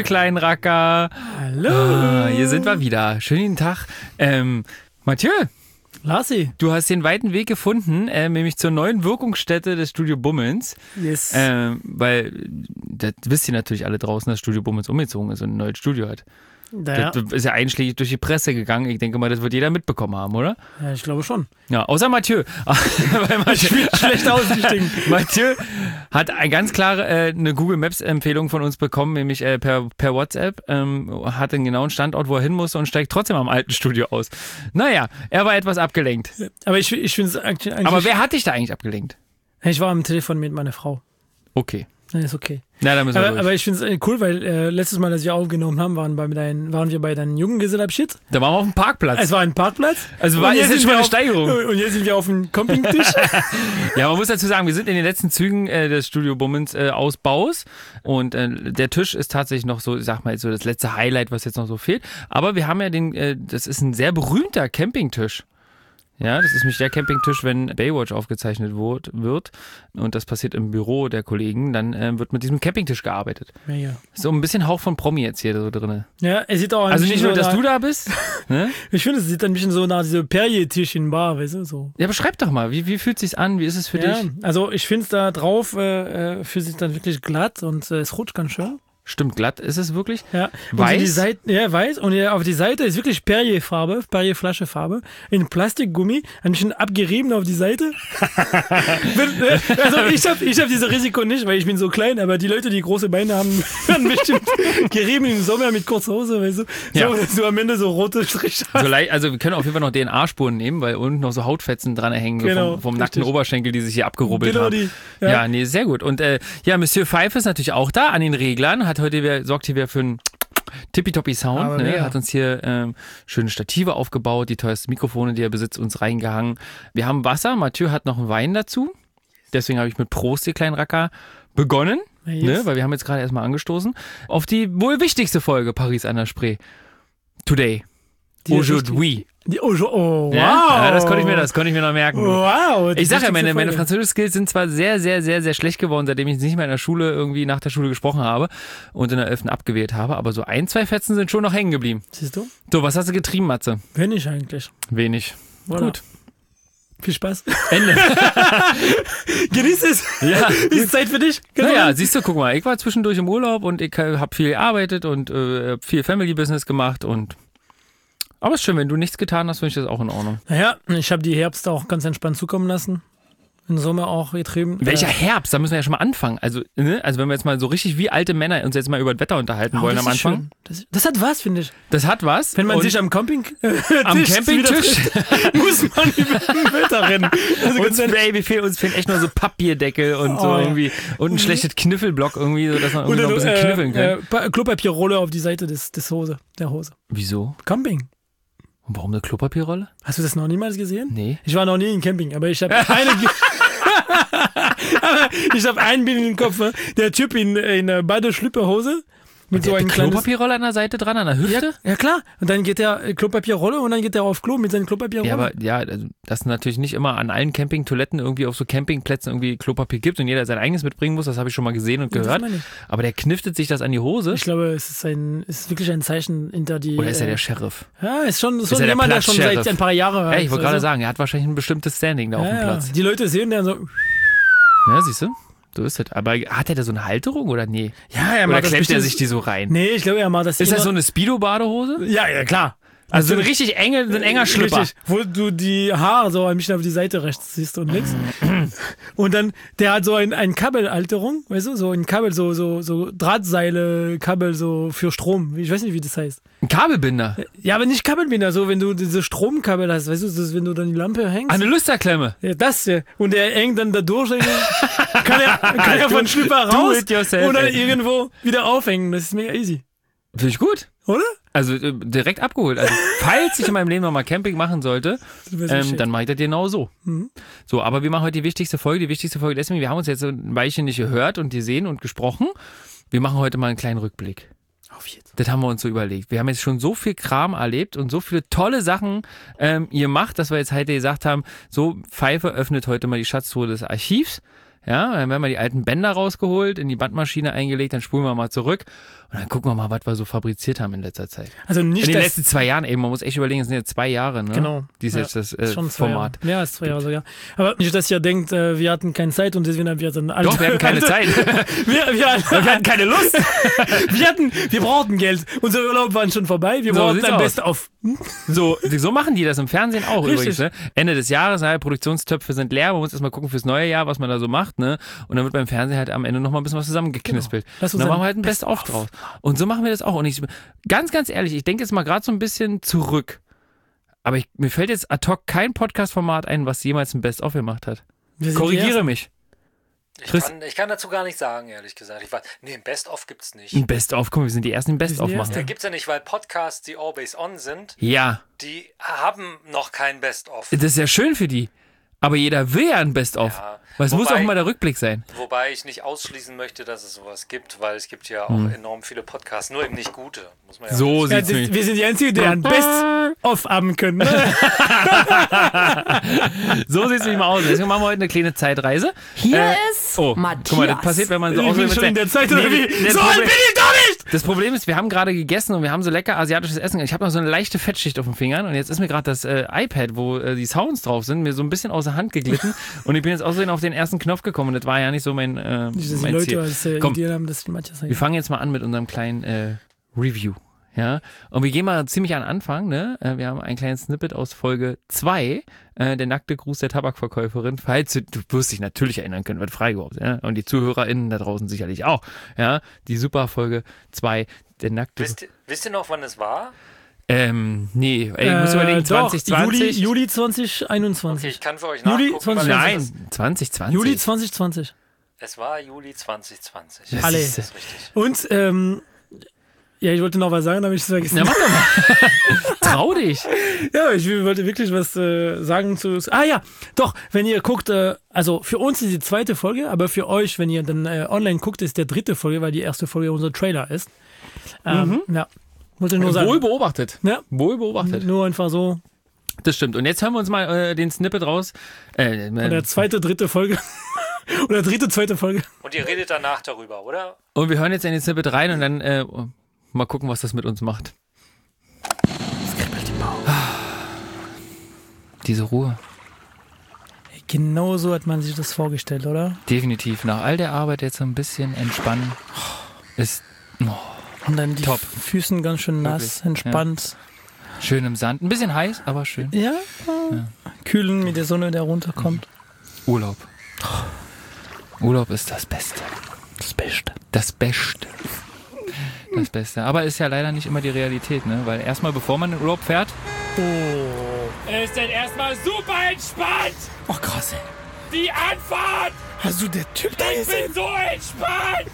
ihr kleinen Racker. Hallo. Hier sind wir wieder. Schönen Tag. Mathieu. Lassi. Du hast den weiten Weg gefunden, nämlich zur neuen Wirkungsstätte des Studio Bummens. Yes. Weil, das wisst ihr natürlich alle draußen, dass Studio Bummens umgezogen ist und ein neues Studio hat. Ja. Das ist ja einschlägig durch die Presse gegangen. Ich denke mal, das wird jeder mitbekommen haben, oder? Ja, ich glaube schon. Ja, außer Mathieu. Weil Mathieu Schlecht ausgestiegen. Mathieu hat ganz klare eine Google Maps Empfehlung von uns bekommen, nämlich per WhatsApp. Hat den genauen Standort, wo er hin muss und steigt trotzdem am alten Studio aus. Naja, er war etwas abgelenkt. Aber ich finde es eigentlich... Aber wer hat dich da eigentlich abgelenkt? Ich war am Telefon mit meiner Frau. Okay. Ja, ist okay. Na, da müssen wir durch. Aber ich finde es cool, weil letztes Mal, als wir aufgenommen haben, waren wir bei deinem Junggesellenabschied. Da waren wir auf dem Parkplatz. Es war ein Parkplatz. Also war jetzt schon mal eine Steigerung. Und jetzt sind wir auf dem Campingtisch. Ja, man muss dazu sagen, wir sind in den letzten Zügen des Studio Bummens Ausbaus und der Tisch ist tatsächlich noch so, ich sag mal, so das letzte Highlight, was jetzt noch so fehlt. Aber wir haben ja das ist ein sehr berühmter Campingtisch. Ja, das ist nämlich der Campingtisch, wenn Baywatch aufgezeichnet wird und das passiert im Büro der Kollegen, dann wird mit diesem Campingtisch gearbeitet. Ja. So ein bisschen Hauch von Promi jetzt hier so drin. Ja, es sieht auch ein Also bisschen nicht nur, so dass du da bist. Ne? Ich finde, es sieht ein bisschen so nach diesem Perrier-Tisch in Bar, weißt du, so. Ja, beschreib doch mal, wie fühlt es sich an? Wie ist es für dich? Also ich finde es da drauf, fühlt sich dann wirklich glatt und es rutscht ganz schön. Stimmt, glatt ist es wirklich. Ja. Weiß? Und die Seite, ja, weiß. Und auf die Seite ist wirklich Perrier-Farbe, Perrier-Flaschefarbe, in Plastikgummi, ein bisschen abgerieben auf die Seite. Also ich hab dieses Risiko nicht, weil ich bin so klein, aber die Leute, die große Beine haben, werden bestimmt gerieben im Sommer mit kurzer Hose, weißt du. Ja. So, dass du am Ende so rote Striche hast. Also wir können auf jeden Fall noch DNA-Spuren nehmen, weil unten noch so Hautfetzen dran hängen, Genau, vom nackten Oberschenkel, die sich hier abgerubbelt Genau haben. die. Ja, nee, sehr gut. Und Monsieur Pfeife ist natürlich auch da an den Reglern, sorgt hier wieder für einen tippitoppi Sound, ne? Hat uns hier schöne Stative aufgebaut, die teuersten Mikrofone, die er besitzt, uns reingehangen. Wir haben Wasser, Mathieu hat noch einen Wein dazu. Deswegen habe ich mit Prost, ihr kleinen Racker, begonnen, ne? Weil wir haben jetzt gerade erstmal angestoßen, auf die wohl wichtigste Folge Paris an der Spree. Today. Aujourd'hui. Oh, wow. Ja, das konnte ich mir noch merken. Wow. Ich sage ja, meine Französisch-Skills sind zwar sehr, sehr, sehr, sehr schlecht geworden, seitdem ich nicht mehr in der Schule irgendwie nach der Schule gesprochen habe und in der 11. abgewählt habe, aber so 1, 2 Fetzen sind schon noch hängen geblieben. Siehst du? So, was hast du getrieben, Matze? Wenig eigentlich. Wenig. Voilà. Gut. Viel Spaß. Ende. Genieß es. Ja. Ist Zeit für dich. Naja, siehst du, guck mal, ich war zwischendurch im Urlaub und ich habe viel gearbeitet und viel Family-Business gemacht und aber es ist schön, wenn du nichts getan hast, finde ich das auch in Ordnung. Naja, ich habe die Herbst auch ganz entspannt zukommen lassen. Im Sommer auch getrieben. Welcher Herbst? Da müssen wir ja schon mal anfangen. Also wenn wir jetzt mal so richtig wie alte Männer uns jetzt mal über das Wetter unterhalten wollen am Anfang. Das hat was, finde ich. Das hat was. Wenn man sich am Campingtisch muss man über das Wetter rennen. Also uns fehlen echt nur so Papierdeckel und so irgendwie und ein schlechtes Kniffelblock irgendwie, so dass man irgendwie noch ein bisschen kniffeln kann. Klopapierrolle auf die Seite der Hose. Wieso? Camping. Und warum eine Klopapierrolle? Hast du das noch niemals gesehen? Nee. Ich war noch nie in Camping, aber ich habe ich habe ein Bild im Kopf. Der Typ in Badeschlüpperhose mit so einem Klopapierrolle an der Seite dran, an der Hüfte? Ja, klar. Und dann geht der Klopapierrolle und dann geht der auf Klo mit seinen Klopapierrolle. Ja, aber also, dass es natürlich nicht immer an allen Campingtoiletten irgendwie auf so Campingplätzen irgendwie Klopapier gibt und jeder sein eigenes mitbringen muss, das habe ich schon mal gesehen und gehört. Aber der kniftet sich das an die Hose. Ich glaube, es ist wirklich ein Zeichen hinter die... Oder ist er der Sheriff? Ja, ist schon jemand, der schon seit ein paar Jahren... Ja, ich wollte gerade sagen, er hat wahrscheinlich ein bestimmtes Standing da auf dem Platz. Die Leute sehen dann so... Ja, siehst du? So ist das. Aber hat er da so eine Halterung oder nee? Ja, oder klemmt er sich die so rein? Nee, ich glaube, er macht das. Ist das so eine Speedo-Badehose? Ja, klar. Also so ein enger Schlüpper. Richtig, wo du die Haare so ein bisschen auf die Seite rechts siehst und links. Und dann, der hat so ein Kabelhalterung, weißt du, so ein Kabel, so Drahtseile, Kabel so für Strom. Ich weiß nicht, wie das heißt. Ein Kabelbinder? Ja, aber nicht Kabelbinder, so wenn du diese Stromkabel hast, weißt du, wenn du dann die Lampe hängst. Eine Lüsterklemme? Ja, das ja. Und der hängt dann da durch, kann er von Schlüpper raus und dann irgendwo wieder aufhängen. Das ist mega easy. Finde ich gut. Oder? Also direkt abgeholt. Also falls ich in meinem Leben nochmal Camping machen sollte, dann mache ich das genau so. Mhm. So, aber wir machen heute die wichtigste Folge. Die wichtigste Folge deswegen, wir haben uns jetzt so ein Weilchen nicht gehört und gesehen und gesprochen. Wir machen heute mal einen kleinen Rückblick. Auf jetzt. Das haben wir uns so überlegt. Wir haben jetzt schon so viel Kram erlebt und so viele tolle Sachen ihr macht, dass wir jetzt heute gesagt haben, so Pfeife öffnet heute mal die Schatztruhe des Archivs. Ja, dann werden wir die alten Bänder rausgeholt, in die Bandmaschine eingelegt, dann spulen wir mal zurück und dann gucken wir mal, was wir so fabriziert haben in letzter Zeit. Also nicht in den letzten 2 Jahren eben, man muss echt überlegen, es sind jetzt 2 Jahre, ne? Genau. Dies jetzt das schon Format. Jahre. Ja, ist 2 Jahre sogar. Aber nicht, dass ihr denkt, wir hatten keine Zeit und deswegen haben wir dann Doch, wir hatten keine Zeit. wir hatten keine Lust. wir brauchten Geld. Unser Urlaub war schon vorbei. Wir brauchten ein Best-of. So machen die das im Fernsehen auch Richtig. übrigens. Ne? Ende des Jahres, Produktionstöpfe sind leer, man muss erstmal gucken fürs neue Jahr, was man da so macht. Ne? Und dann wird beim Fernsehen halt am Ende nochmal ein bisschen was zusammengeknispelt. Genau. Und dann machen wir halt ein Best-of draus. Und so machen wir das auch. Und ich, ganz ehrlich, ich denke jetzt mal gerade so ein bisschen zurück. Aber mir fällt jetzt ad hoc kein Podcast-Format ein, was jemals ein Best-of gemacht hat. Korrigiere mich. Ich kann dazu gar nicht sagen, ehrlich gesagt. Ein Best-of gibt's nicht. Ein Best-of, guck mal, wir sind die ersten, die ein Best-of machen. Da gibt's ja nicht, weil Podcasts, die always on sind, ja, die haben noch kein Best-of. Das ist ja schön für die. Aber jeder will ja ein Best-of. Ja, weil es muss auch mal der Rückblick sein. Wobei ich nicht ausschließen möchte, dass es sowas gibt, weil es gibt ja auch enorm viele Podcasts, nur eben nicht gute. Muss man ja so sieht's aus. Wir sind die Einzigen, die ein Best-of haben können. Ne? So sieht's nicht mal aus. Deswegen machen wir heute eine kleine Zeitreise. Hier ist Matthias. Guck mal, das passiert, wenn man so Ich bin schon in der Zeit, oder wie? das So alt bin ich doch nicht! Das Problem ist, wir haben gerade gegessen und wir haben so lecker asiatisches Essen. Ich habe noch so eine leichte Fettschicht auf den Fingern und jetzt ist mir gerade das iPad, wo die Sounds drauf sind, mir so ein bisschen aus der Hand geglitten und ich bin jetzt außerdem auf den ersten Knopf gekommen und das war ja nicht so mein Nicht, dass die mein Leute Ziel. als Ideen haben, dass Matthias Wir fangen jetzt mal an mit unserem kleinen Review. Ja, und wir gehen mal ziemlich an den Anfang, ne? Wir haben ein kleines Snippet aus Folge 2, der nackte Gruß der Tabakverkäuferin. Falls du wirst dich natürlich erinnern können, wird frei überhaupt, ja? Und die ZuhörerInnen da draußen sicherlich auch, ja? Die super Folge 2, der nackte... Wisst ihr noch, wann es war? Nee, ich muss überlegen, 2020? Juli 2021. Okay, ich kann für euch nachgucken. Juli 2020. Nein, 2020. Juli 2020. Es war Juli 2020. Das Alle. ist Das ist richtig. Und, ja, ich wollte noch was sagen, aber ich es vergessen. Na, mach doch mal. Trau dich. Ja, ich wollte wirklich was sagen zu... Ja, doch, wenn ihr guckt, also für uns ist die 2. Folge, aber für euch, wenn ihr dann online guckt, ist der 3. Folge, weil die 1. Folge unser Trailer ist. Ja, wollte nur sagen. Wohl beobachtet. Ja. Wohl beobachtet. Nur einfach so. Das stimmt. Und jetzt hören wir uns mal den Snippet raus. Oder 2., 3. Folge. Oder 3., 2. Folge. Und ihr redet danach darüber, oder? Und wir hören jetzt in den Snippet rein und dann mal gucken, was das mit uns macht. Es kribbelt im Bauch. Diese Ruhe. Genau so hat man sich das vorgestellt, oder? Definitiv. Nach all der Arbeit jetzt so ein bisschen entspannen ist Und dann die Top. Füßen ganz schön nass, Wirklich, entspannt. schön im Sand. Ein bisschen heiß, aber schön. Ja. Kühlen mit der Sonne, der runterkommt. Urlaub. Urlaub ist das Beste. Das Beste. Das Beste. Das Beste. Aber ist ja leider nicht immer die Realität, ne? Weil erstmal, bevor man in den Urlaub fährt, ist dann erstmal super entspannt. Oh, krass, ey. Die Anfahrt. Hast du der Typ da gesehen? So entspannt.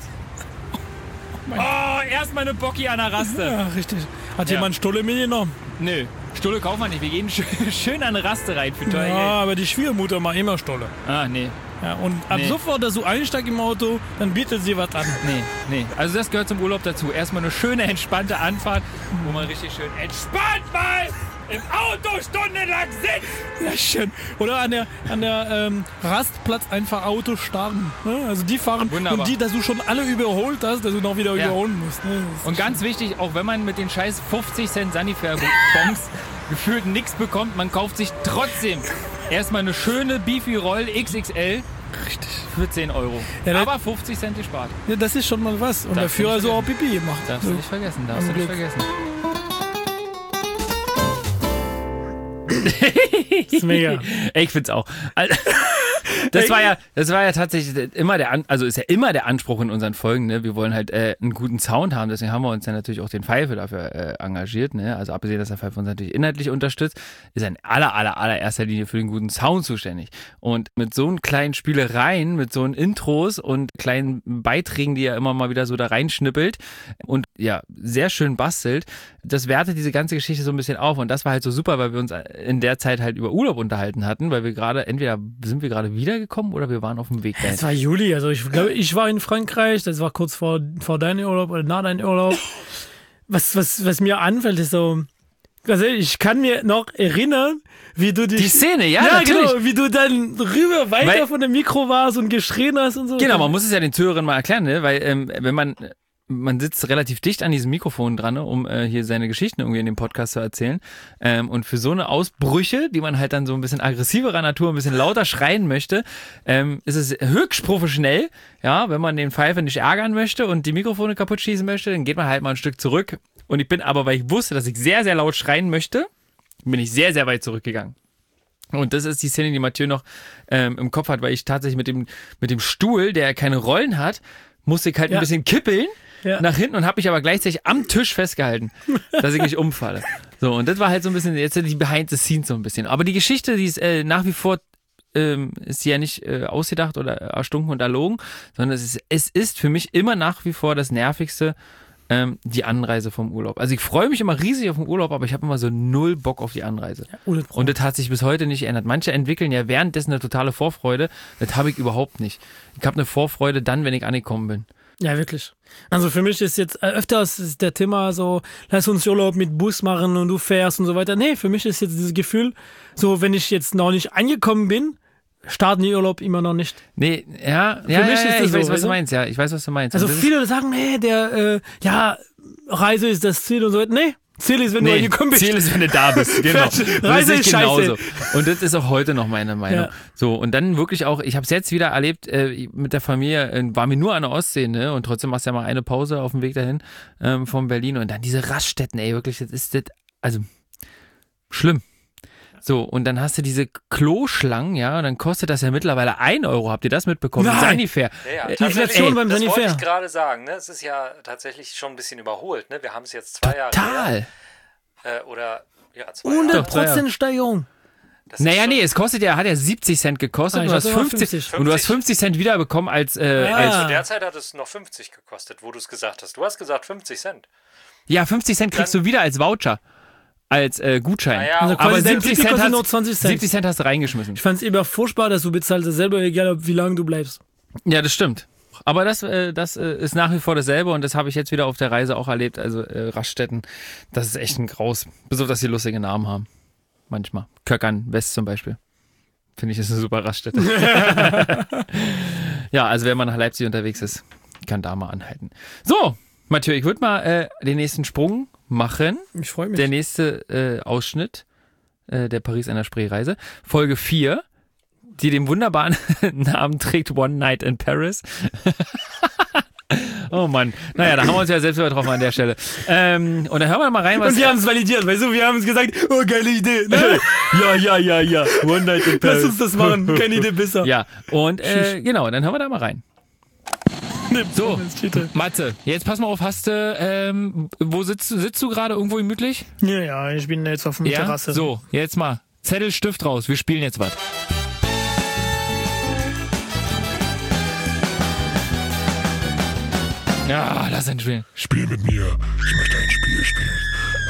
Oh, erstmal eine Bocki an der Raste. Ja, richtig. Hat Ja. jemand Stulle mitgenommen? Nö, Stulle kaufen wir nicht. Wir gehen schön an eine Raste rein für teuer Ja, Geld. aber die Schwiegermutter macht immer Stulle. Ah, nee. Ja, und ab Nee. sofort, dass du einsteigst im Auto, dann bietet sie was an. Nee. Also das gehört zum Urlaub dazu. Erstmal eine schöne, entspannte Anfahrt, wo man richtig schön entspannt mal im Auto stundenlang sitzt. Ja, schön. Oder an der Rastplatz einfach Auto starten. Ne? Also die fahren Wunderbar. und die, dass du schon alle überholt hast, dass du noch wieder Ja. überholen musst. Ne? Und ganz wichtig, auch wenn man mit den scheiß 50 Cent Sanifair-Bombs gefühlt nichts bekommt, man kauft sich trotzdem erstmal eine schöne Beefy Roll XXL Richtig. für 10 €. Ja, das- Aber 50 Cent gespart. Ja, das ist schon mal was. Und der Darfst du Führer nicht so auch vergessen. Pipi gemacht. Darfst du nicht vergessen, darfst du nicht vergessen. Das ist mega. Ich find's auch. Das war ja tatsächlich immer ist ja immer der Anspruch in unseren Folgen, ne? Wir wollen halt einen guten Sound haben, deswegen haben wir uns ja natürlich auch den Pfeife dafür engagiert, ne? Also abgesehen, dass der Pfeife uns natürlich inhaltlich unterstützt, ist er in allererster Linie für den guten Sound zuständig. Und mit so einen kleinen Spielereien, mit so einen Intros und kleinen Beiträgen, die er immer mal wieder so da reinschnippelt und ja, sehr schön bastelt, das wertet diese ganze Geschichte so ein bisschen auf und das war halt so super, weil wir uns in der Zeit halt über Urlaub unterhalten hatten, weil wir entweder sind wir gerade wiedergekommen oder wir waren auf dem Weg dahin. Es war Juli, also ich glaube, ich war in Frankreich, das war kurz vor deinem Urlaub oder nach deinem Urlaub. Was mir anfällt, ist so, Also ich kann mir noch erinnern, wie du die Szene, ja natürlich. Genau, wie du dann weiter von dem Mikro warst und geschrien hast und so. Genau, man muss es ja den Zuhörern mal erklären, ne? Weil wenn man sitzt relativ dicht an diesem Mikrofon dran, ne, um hier seine Geschichten irgendwie in dem Podcast zu erzählen. Und für so eine Ausbrüche, die man halt dann so ein bisschen aggressiverer Natur, ein bisschen lauter schreien möchte, ist es höchst professionell. Ja, wenn man den Pfeifer nicht ärgern möchte und die Mikrofone kaputt schießen möchte, dann geht man halt mal ein Stück zurück. Und ich bin aber, weil ich wusste, dass ich sehr, sehr laut schreien möchte, bin ich sehr, sehr weit zurückgegangen. Und das ist die Szene, die Mathieu noch im Kopf hat, weil ich tatsächlich mit dem Stuhl, der keine Rollen hat, musste ich halt ein bisschen kippeln nach hinten und habe mich aber gleichzeitig am Tisch festgehalten, dass ich nicht umfalle. So, und das war halt so ein bisschen, jetzt die Behind the Scenes so ein bisschen. Aber die Geschichte, die ist nach wie vor, ist ja nicht ausgedacht oder erstunken und erlogen, sondern es ist für mich immer nach wie vor das Nervigste, die Anreise vom Urlaub. Also ich freue mich immer riesig auf den Urlaub, aber ich habe immer so null Bock auf die Anreise. Ja, und das hat sich bis heute nicht geändert. Manche entwickeln ja währenddessen eine totale Vorfreude. Das habe ich überhaupt nicht. Ich habe eine Vorfreude dann, wenn ich angekommen bin. Ja, wirklich. Also für mich ist jetzt öfters der Thema so, lass uns Urlaub mit Bus machen und du fährst und so weiter. Nee, für mich ist jetzt dieses Gefühl, so wenn ich jetzt noch nicht angekommen bin, starten die Urlaub immer noch nicht. Nee, ja, ich weiß, was du meinst, ja. Ich weiß, was du meinst. Also viele sagen, nee, Reise ist das Ziel und so weiter. Nee, Ziel ist, wenn du angekommen bist. Ziel ist, wenn du da bist, genau. Reise ist genauso. Und das ist auch heute noch meine Meinung. Ja. So, und dann wirklich auch, ich habe es jetzt wieder erlebt, mit der Familie, waren wir nur an der Ostsee, ne? Und trotzdem machst du ja mal eine Pause auf dem Weg dahin von Berlin. Und dann diese Raststätten, ey, wirklich, das ist also schlimm. So, und dann hast du diese Kloschlangen, ja, und dann kostet das ja mittlerweile 1 €. Habt ihr das mitbekommen? Nein. Sanifair. Ja, die Inflation beim Sanifair. Das wollte ich gerade sagen, ne? Es ist ja tatsächlich schon ein bisschen überholt, ne? Wir haben es jetzt 2 Jahre her. Oder, ja, 2 Jahre. 100% Steigerung. Naja, nee, es kostet ja, hat ja 70 Cent gekostet und du hast 50 und du hast 50 Cent wiederbekommen als zu der Zeit hat es noch 50 gekostet, wo du es gesagt hast. Du hast gesagt 50 Cent. Ja, 50 Cent kriegst du wieder als Voucher. Als Gutschein. Ja, also aber 70 Cent, nur 20 Cent. 70 Cent hast du reingeschmissen. Ich fand es immer furchtbar, dass du bezahlst selber, egal wie lange du bleibst. Ja, das stimmt. Aber das ist nach wie vor dasselbe und das habe ich jetzt wieder auf der Reise auch erlebt. Also Raststätten, das ist echt ein Graus. Bis auf, dass sie lustige Namen haben. Manchmal. Köckern West zum Beispiel. Finde ich, ist eine super Raststätte. Ja, also wenn man nach Leipzig unterwegs ist, kann da mal anhalten. So, Mathieu, ich würde mal den nächsten Sprung machen. Ich freue mich. Der nächste Ausschnitt der Paris einer Spree-Reise. Folge 4, die den wunderbaren Namen trägt One Night in Paris. Oh Mann. Naja, da haben wir uns ja selbst übertroffen an der Stelle. Und dann hören wir mal rein, was... Und wir haben es validiert, weißt du, wir haben es gesagt, oh, geile Idee. Ne? Ja. One Night in Paris. Lass uns das machen, keine Idee besser. Ja, und genau, dann hören wir da mal rein. So, Matze, jetzt pass mal auf, hast du, wo sitzt du gerade irgendwo gemütlich? Ja, ich bin jetzt auf der Terrasse. So, jetzt mal, Zettel, Stift raus, wir spielen jetzt was. Ja, lass ihn spielen. Spiel mit mir, ich möchte ein Spiel spielen.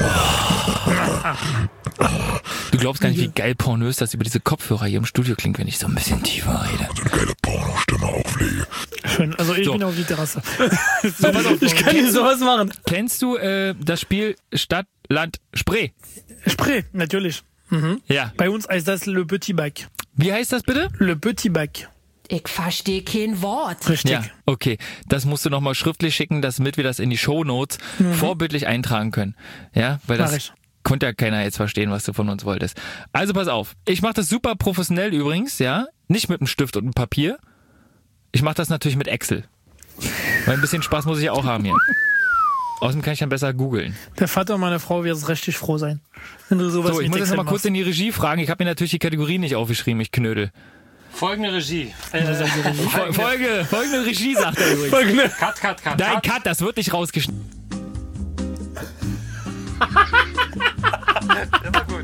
Du glaubst gar nicht, wie geil pornös das über diese Kopfhörer hier im Studio klingt, wenn ich so ein bisschen tiefer rede. Also eine geile Pornostimme auflege. Schön, also ich bin auf die Terrasse. So, pass auf, ich kann nicht sowas machen. Kennst du das Spiel Stadt, Land, Spree? Spree, natürlich. Mhm. Ja. Bei uns heißt das Le Petit Bac. Wie heißt das bitte? Le Petit Bac. Ich verstehe kein Wort. Richtig. Ja, okay. Das musst du nochmal schriftlich schicken, damit wir das in die Shownotes vorbildlich eintragen können. Ja, weil das konnte ja keiner jetzt verstehen, was du von uns wolltest. Also pass auf. Ich mache das super professionell übrigens, ja. Nicht mit einem Stift und einem Papier. Ich mache das natürlich mit Excel. Weil ein bisschen Spaß muss ich ja auch haben hier. Außerdem kann ich dann besser googeln. Der Vater meiner Frau wird richtig froh sein, wenn du sowas so, ich muss jetzt noch mal kurz in die Regie fragen. Ich habe mir natürlich die Kategorien nicht aufgeschrieben, ich Knödel. Folgende Regie. Folgende Regie, sagt er übrigens. Cut. Nein, Cut, das wird nicht rausgeschnitten. Immer gut.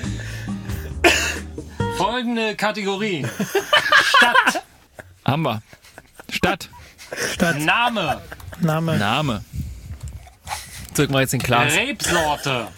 Folgende Kategorie. Stadt. Haben wir. Stadt. Name. Drücken wir jetzt den Glas. Rebsorte.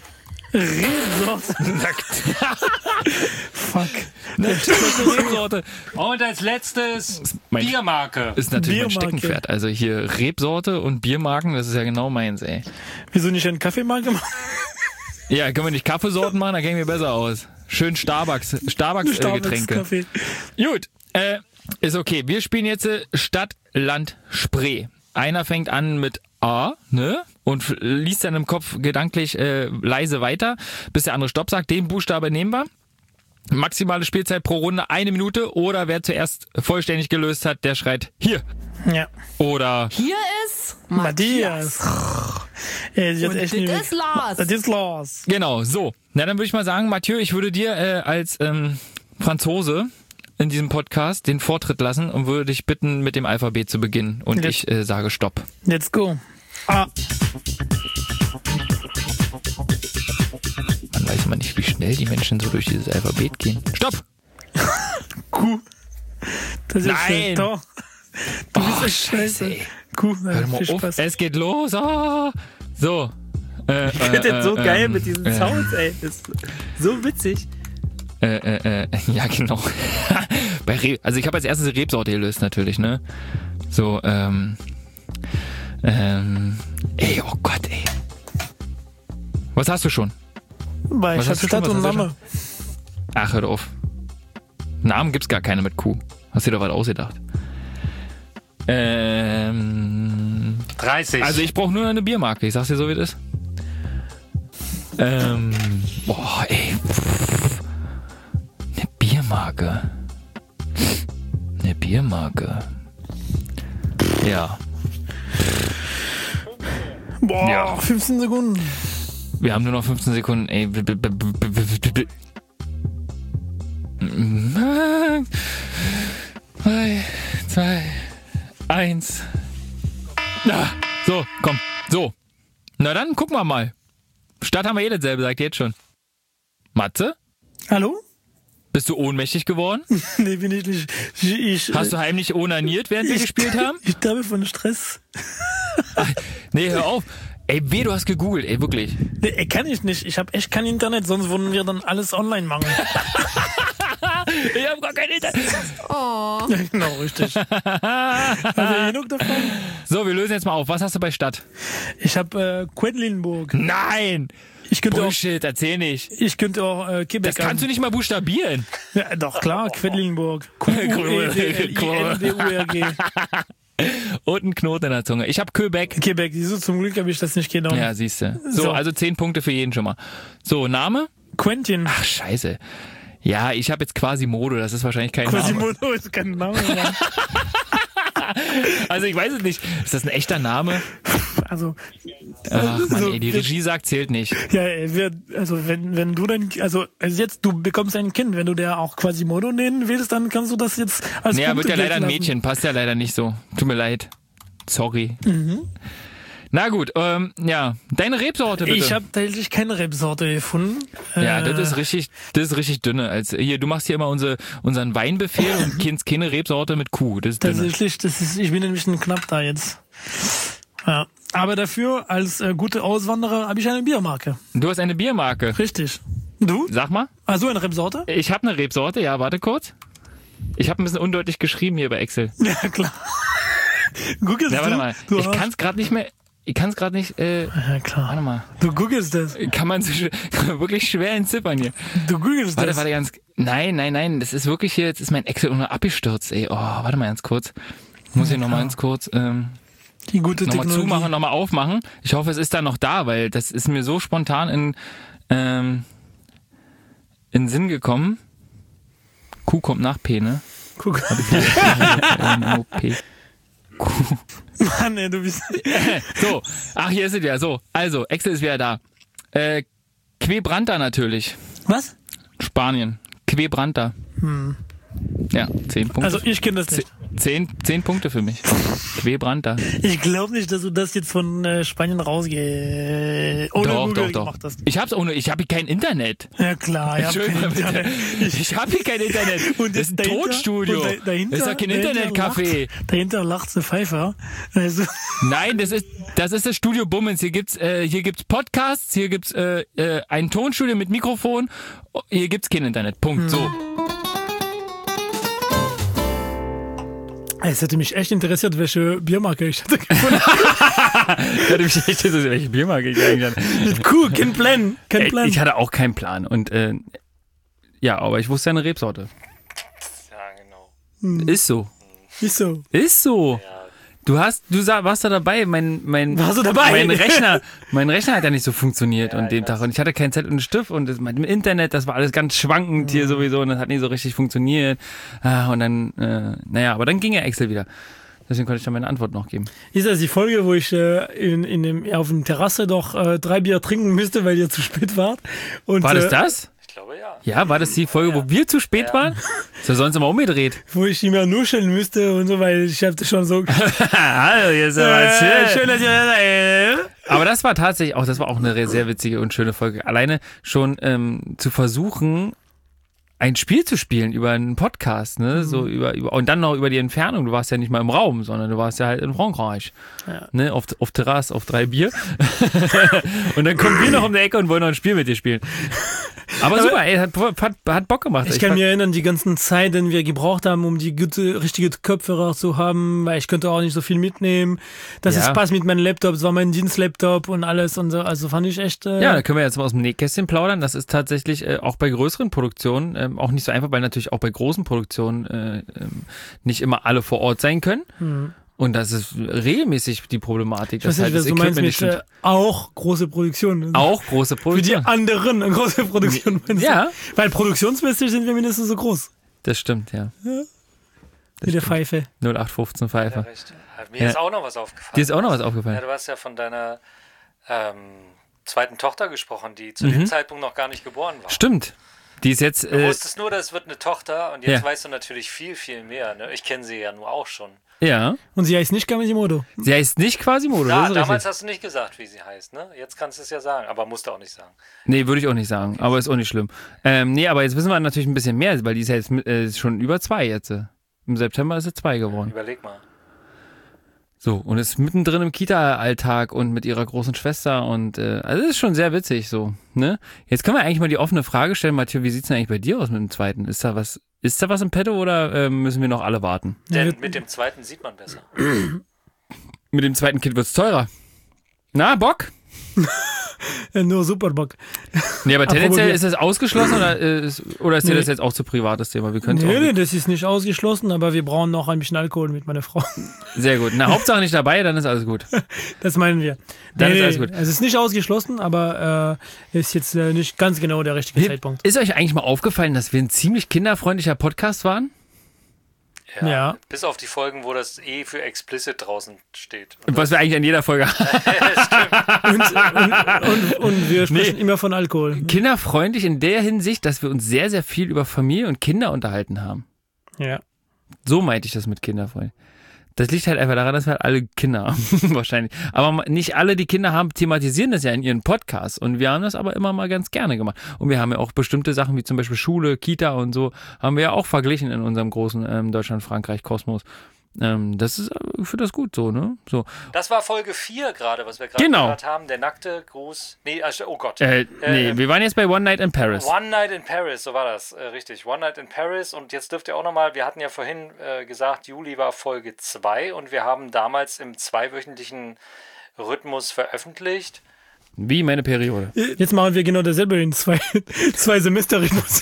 Fuck. Rebsorte. Und als letztes Biermarke. Ist natürlich mein Steckenpferd. Also hier Rebsorte und Biermarken, das ist ja genau meins, ey. Wieso nicht einen Kaffeemarke machen? Ja, können wir nicht Kaffeesorten machen? Da gehen wir besser aus. Schön Starbucks-Getränke. Kaffee. Gut, ist okay. Wir spielen jetzt Stadt, Land, Spree. Einer fängt an mit A, ne? Und liest dann im Kopf gedanklich leise weiter, bis der andere Stopp sagt. Den Buchstabe nehmen wir. Maximale Spielzeit pro Runde 1 Minute. Oder wer zuerst vollständig gelöst hat, der schreit hier. Ja. Oder Hier ist Matthias. Und das ist Lars. Das ist Lars. genau, so. Na, dann würde ich mal sagen, Mathieu, ich würde dir als Franzose in diesem Podcast den Vortritt lassen und würde dich bitten, mit dem Alphabet zu beginnen. Und ich sage Stopp. Let's go. A. Man weiß immer nicht, wie schnell die Menschen so durch dieses Alphabet gehen. Stopp! Q. Das ist Nein. schön. Doch. Du bist echt scheiße. Q. Hör mal Viel auf. Spaß. Es geht los. Oh. So. Ich finde das so geil mit diesen Sounds, ey. Das ist so witzig. Ja, genau. Also ich habe als erstes die Rebsorte gelöst natürlich, ne? So, ey, oh Gott, ey. Was hast du schon? Weil ich hast hatte du schon? Stadt Was und hast du Name. Ach, hör auf. Namen gibt's gar keine mit Q. Hast dir doch was ausgedacht. 30. Also ich brauche nur eine Biermarke. Ich sag's dir so, wie es ist. Boah, ey. Eine Biermarke. Eine Biermarke. Ja. Boah, Ja. 15 Sekunden. Wir haben nur noch 15 Sekunden. Ey. 3, 2, 1. So, komm. So. Na dann, gucken wir mal. Stadt haben wir eh dasselbe, sagt jetzt schon. Matze? Hallo? Bist du ohnmächtig geworden? Nee, bin ich nicht. Hast du heimlich onaniert, während wir gespielt haben? Ich sterbe von Stress. Nee, hör auf. Ey, du hast gegoogelt, ey, wirklich. Nee, kann ich nicht. Ich habe echt kein Internet, sonst würden wir dann alles online machen. Ich hab gar kein Internet. Ja, genau, richtig. Also genug davon. So, wir lösen jetzt mal auf. Was hast du bei Stadt? Ich habe Quedlinburg. Nein! Ich könnte Bullshit, erzähl nicht. auch Quebec. Das kannst du nicht mal buchstabieren. Ja, doch, klar, Quedlinburg. Q-U-E-D-L-I-N-B-U-R-G. Und ein Knoten in der Zunge. Ich hab Quebec. Quebec, wieso zum Glück habe ich das nicht genommen. Ja, siehste. So, So. also 10 Punkte für jeden schon mal. So, Name? Quentin. Ach, scheiße. Ja, ich habe jetzt Quasimodo, das ist wahrscheinlich kein Name. Quasimodo ist kein Name. Mann. Also ich weiß es nicht. Ist das ein echter Name? Also, Ach Mann, so, ey, die Regie sagt, zählt nicht. ja, also wenn du dann, also jetzt, du bekommst ein Kind, wenn du der auch Quasimodo nennen willst, dann kannst du das jetzt als Naja, Punkte wird ja leider ein gelten lassen. Mädchen, passt ja leider nicht so. Tut mir leid. Sorry. Na gut, ja, deine Rebsorte bitte. Ich habe tatsächlich keine Rebsorte gefunden. Ja, das ist richtig dünne. Hier, du machst hier immer unseren Weinbefehl und kennst keine Rebsorte mit Kuh. Das ist dünne. Tatsächlich, ich bin ein bisschen knapp da jetzt. Ja. Aber dafür, als gute Auswanderer, habe ich eine Biermarke. Du hast eine Biermarke. Richtig. Du? Sag mal. Also eine Rebsorte? Ich habe eine Rebsorte, ja, warte kurz. Ich habe ein bisschen undeutlich geschrieben hier bei Excel. Ja, klar. Googelst Ja, warte mal. Du Ich Arsch. kann es gerade nicht mehr. Ich kann es gerade nicht. Ja, klar. Warte mal. Du googelst das. Kann man wirklich schwer entziffern hier. Du googelst das. Warte ganz. Nein. Das ist wirklich hier. Jetzt ist mein Excel nur abgestürzt, ey. Oh, warte mal ganz kurz. Ich muss hier nochmal ganz kurz. Die gute Nochmal Technologie. zumachen, nochmal aufmachen. Ich hoffe, es ist da noch da, weil das ist mir so spontan in Sinn gekommen. Q kommt nach P, ne? Guck. P. Q. Mann, ey, du bist... So, ach, hier ist es ja. So, also, Excel ist wieder da. Quebranta natürlich. Was? Spanien. Quebranta. Ja, 10 Punkte. Also ich kenne das nicht. 10 Punkte für mich. Quebranta. Ich glaube nicht, dass du das jetzt von Spanien rausgehst. Ohne Google gemacht hast. Ich habe kein Internet. Ja klar, ja. Entschuldigung, bitte. Ich habe hier kein Internet. Und das ist ein dahinter- Tonstudio. und dahinter- Das ist doch kein dahinter Internetcafé. Dahinter lacht der Pfeifer. Also, Nein, das ist das Studio Bummens. Hier gibt's Podcasts, hier gibt's ein Tonstudio mit Mikrofon. Hier gibt's kein Internet. Punkt. So. Es hätte mich echt interessiert, welche Biermarke ich hätte gefunden. Hätte mich echt interessiert, welche Biermarke ich eigentlich hatte. Cool, kein Plan. Ich hatte auch keinen Plan. Und ja, aber ich wusste ja eine Rebsorte. Ja, genau. Ist so. Ist so. Ja. Du warst da dabei. Warst du dabei? Mein Rechner hat ja nicht so funktioniert Ja, an dem Tag. Und ich hatte keinen Zettel und einen Stift. Und das, mit dem Internet, das war alles ganz schwankend hier sowieso. Und das hat nicht so richtig funktioniert. Und dann, aber dann ging ja Excel wieder. Deswegen konnte ich dann meine Antwort noch geben. Ist das die Folge, wo ich auf der Terrasse doch 3 Bier trinken müsste, weil ihr zu spät wart? Und, War das? Ich glaube, ja. Ja, war das die Folge, wo wir zu spät waren? Ist ja sonst immer umgedreht. Wo ich nicht mehr nuscheln müsste und so, weil ich hatte schon so... Hallo, hier ist aber schön, dass ihr... Aber das war tatsächlich auch, eine sehr witzige und schöne Folge. Alleine schon zu versuchen, ein Spiel zu spielen über einen Podcast, ne? So über und dann noch über die Entfernung. Du warst ja nicht mal im Raum, sondern du warst ja halt in Frankreich. Ja. Ne? Auf Terrasse, auf 3 Bier. Und dann kommen wir noch um die Ecke und wollen noch ein Spiel mit dir spielen. Aber super, ey, hat Bock gemacht. Ich kann mich erinnern, die ganzen Zeit, die wir gebraucht haben, um die richtige Kopfhörer zu haben, weil ich könnte auch nicht so viel mitnehmen. Das ist passt mit meinem Laptop, das war mein Dienstlaptop und alles und so. Also fand ich echt... Ja, da können wir jetzt mal aus dem Nähkästchen plaudern. Das ist tatsächlich auch bei größeren Produktionen auch nicht so einfach, weil natürlich auch bei großen Produktionen nicht immer alle vor Ort sein können. Und das ist regelmäßig die Problematik. Ich weiß nicht, was du meinst mit auch große Produktionen. Auch große Produktionen. Für die anderen große Produktionen. Ja. Weil produktionsmäßig sind wir mindestens so groß. Das stimmt, ja. Wie der Pfeife. 0815 Pfeife. Ja, mir ist auch noch was aufgefallen. Dir ist auch noch was aufgefallen? Ja, du hast ja von deiner zweiten Tochter gesprochen, die zu dem Zeitpunkt noch gar nicht geboren war. Stimmt. Die ist jetzt... Du wusstest nur, das wird eine Tochter und jetzt weißt du natürlich viel, viel mehr. Ne? Ich kenne sie ja nur auch schon. Ja. Und sie heißt nicht Quasimodo. Sie heißt nicht Quasimodo. Ja, damals hast du nicht gesagt, wie sie heißt. Ne? Jetzt kannst du es ja sagen, aber musst du auch nicht sagen. Nee, würde ich auch nicht sagen, aber ist auch nicht schlimm. Nee, aber jetzt wissen wir natürlich ein bisschen mehr, weil die ist ja jetzt schon über 2 jetzt. Im September ist sie 2 geworden. Überleg mal. So, und ist mittendrin im Kita-Alltag und mit ihrer großen Schwester und also das ist schon sehr witzig so, ne? Jetzt können wir eigentlich mal die offene Frage stellen, Matthieu, wie sieht's denn eigentlich bei dir aus mit dem zweiten? Ist da was im Petto oder müssen wir noch alle warten? Denn mit dem zweiten sieht man besser. Mit dem zweiten Kind wird's teurer. Na, Bock? Nur super Bock. Nee, aber tendenziell ist es ausgeschlossen oder ist dir das jetzt auch zu privates Thema? Nee, das ist nicht ausgeschlossen, aber wir brauchen noch ein bisschen Alkohol mit meiner Frau. Sehr gut. Na, Hauptsache nicht dabei, dann ist alles gut. Das meinen wir. Dann ist alles gut. Es ist nicht ausgeschlossen, aber ist jetzt nicht ganz genau der richtige Zeitpunkt. Ist euch eigentlich mal aufgefallen, dass wir ein ziemlich kinderfreundlicher Podcast waren? Ja. Bis auf die Folgen, wo das E für explicit draußen steht. Und was wir eigentlich an jeder Folge haben. Und wir sprechen immer von Alkohol. Kinderfreundlich in der Hinsicht, dass wir uns sehr, sehr viel über Familie und Kinder unterhalten haben. Ja. So meinte ich das mit kinderfreundlich. Das liegt halt einfach daran, dass wir halt alle Kinder haben, wahrscheinlich. Aber nicht alle, die Kinder haben, thematisieren das ja in ihren Podcasts. Und wir haben das aber immer mal ganz gerne gemacht. Und wir haben ja auch bestimmte Sachen, wie zum Beispiel Schule, Kita und so, haben wir ja auch verglichen in unserem großen Deutschland-Frankreich-Kosmos. Das ist für das gut so, ne? So. Das war Folge 4 gerade, was wir gerade gehört haben. Der nackte Gruß. Nee, oh Gott. Wir waren jetzt bei One Night in Paris. One Night in Paris, so war das. Richtig. One Night in Paris. Und jetzt dürft ihr auch nochmal, wir hatten ja vorhin gesagt, Juli war Folge 2 und wir haben damals im 2-wöchentlichen Rhythmus veröffentlicht. Wie meine Periode. Jetzt machen wir genau dasselbe in 2 Semester-Rhythmus.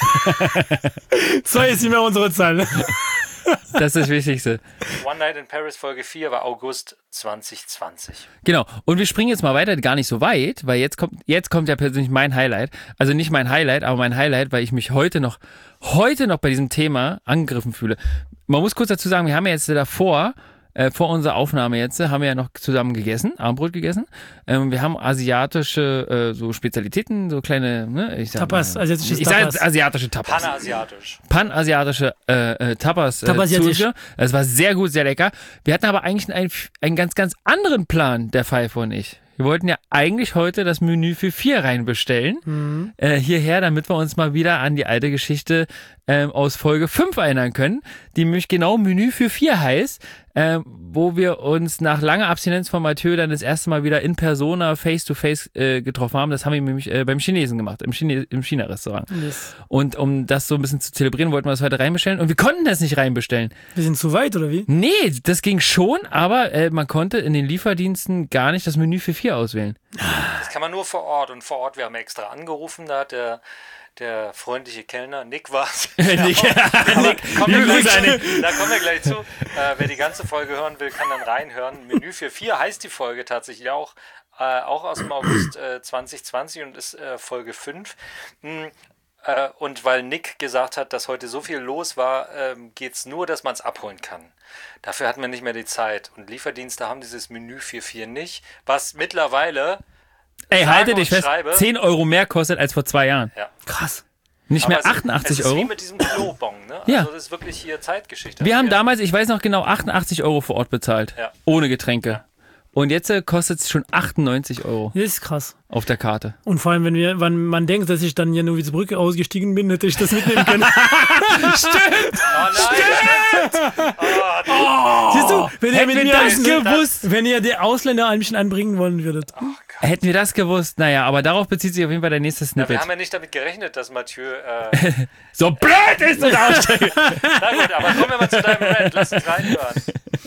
2 ist nicht mehr unsere Zahl. Das ist das Wichtigste. One Night in Paris Folge 4 war August 2020. Genau. Und wir springen jetzt mal weiter, gar nicht so weit, weil jetzt kommt ja persönlich mein Highlight. Also nicht mein Highlight, aber mein Highlight, weil ich mich heute noch bei diesem Thema angegriffen fühle. Man muss kurz dazu sagen, wir haben ja jetzt davor, vor unserer Aufnahme jetzt, haben wir ja noch zusammen gegessen, Abendbrot gegessen. Wir haben asiatische so Spezialitäten, so kleine, ne, ich sag asiatische Tapas. Panasiatische Tapas. Es war sehr gut, sehr lecker. Wir hatten aber eigentlich einen ganz, ganz anderen Plan, der Pfeife und ich. Wir wollten ja eigentlich heute das Menü für 4 reinbestellen, hierher, damit wir uns mal wieder an die alte Geschichte aus Folge 5 erinnern können, die nämlich genau Menü für 4 heißt. wo wir uns nach langer Abstinenz von Mathieu dann das erste Mal wieder in Persona face-to-face getroffen haben. Das haben wir nämlich beim Chinesen gemacht, im China-Restaurant. Yes. Und um das so ein bisschen zu zelebrieren, wollten wir das heute reinbestellen. Und wir konnten das nicht reinbestellen. Wir sind zu weit, oder wie? Nee, das ging schon, aber man konnte in den Lieferdiensten gar nicht das Menü für 4 auswählen. Das kann man nur vor Ort. Und vor Ort, wir haben extra angerufen, da hat der freundliche Kellner, Nick war es. Nick. Da kommen wir gleich zu. Wer die ganze Folge hören will, kann dann reinhören. Menü für 4 heißt die Folge tatsächlich auch aus dem August 2020 und ist Folge 5. Und weil Nick gesagt hat, dass heute so viel los war, geht es nur, dass man es abholen kann. Dafür hatten wir nicht mehr die Zeit. Und Lieferdienste haben dieses Menü für 4 nicht, was mittlerweile... halte dich fest, 10 Euro mehr kostet als vor 2 Jahren. Ja. Krass. Nicht mehr 88 Euro? Das ist wie mit diesem Klobon, ne? Ja. Also das ist wirklich hier Zeitgeschichte. Wir haben damals, ich weiß noch genau, 88 Euro vor Ort bezahlt. Ja. Ohne Getränke. Ja. Und jetzt kostet es schon 98 Euro. Das ist krass. Auf der Karte. Und vor allem, wenn man denkt, dass ich dann ja nur wie zur Brücke ausgestiegen bin, hätte ich das mitnehmen können. Stimmt! Oh nein, stimmt! Siehst du, wenn gewusst, ihr die Ausländer ein bisschen anbringen wollen würdet. Oh, hätten wir das gewusst, naja, aber darauf bezieht sich auf jeden Fall der nächste Snippet. Wir haben ja nicht damit gerechnet, dass Mathieu... so blöd ist das Aussteigen! Na gut, aber kommen wir mal zu deinem Rant. Lass uns reinhören.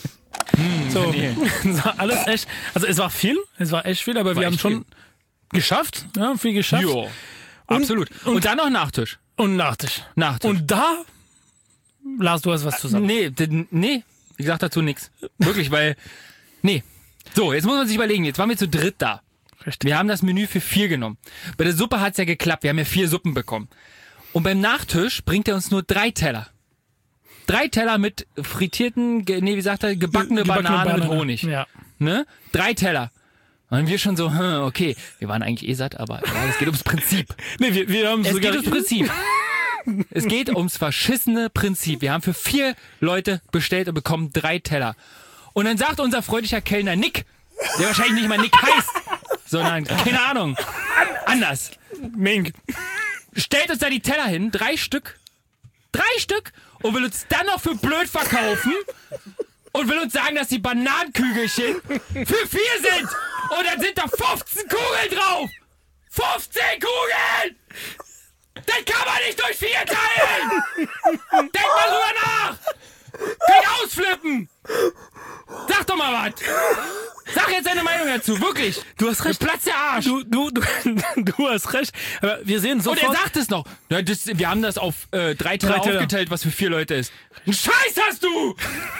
So, alles echt. Also es war echt viel, aber wir haben schon geschafft. Ja, viel geschafft. Jo, absolut. Und dann noch Nachtisch. Und Nachtisch. Und da, Lars, du hast was zu sagen. Nee, ich sag dazu nichts. Wirklich, weil, nee. So, jetzt muss man sich überlegen, jetzt waren wir zu dritt da. Richtig. Wir haben das Menü für 4 genommen. Bei der Suppe hat's ja geklappt, wir haben ja 4 Suppen bekommen. Und beim Nachtisch bringt er uns nur 3 Teller. 3 Teller mit frittierten, gebackene Banane mit Honig. Ja. Ne? 3 Teller. Und wir schon so, okay, wir waren eigentlich satt, aber ja, es geht ums Prinzip. Nee, wir haben Es geht ums Prinzip. Es geht ums verschissene Prinzip. Wir haben für 4 Leute bestellt und bekommen 3 Teller. Und dann sagt unser freundlicher Kellner Nick, der wahrscheinlich nicht mal Nick heißt, sondern, keine Ahnung, anders. Mink. Stellt uns da die Teller hin, 3 Stück. 3 Stück und will uns dann noch für blöd verkaufen und will uns sagen, dass die Bananenkügelchen für 4 sind. Und dann sind da 15 Kugeln drauf. 15 Kugeln! Das kann man nicht durch 4 teilen! Denk mal drüber nach! Kann ausflippen! Sag doch mal was! Sag jetzt deine Meinung dazu, wirklich! Du hast recht. Platz der Arsch! Du hast recht. Aber wir sehen sofort... Und er sagt es noch. Ja, wir haben das auf 3 Teller aufgeteilt, was für 4 Leute ist. Einen Scheiß hast du!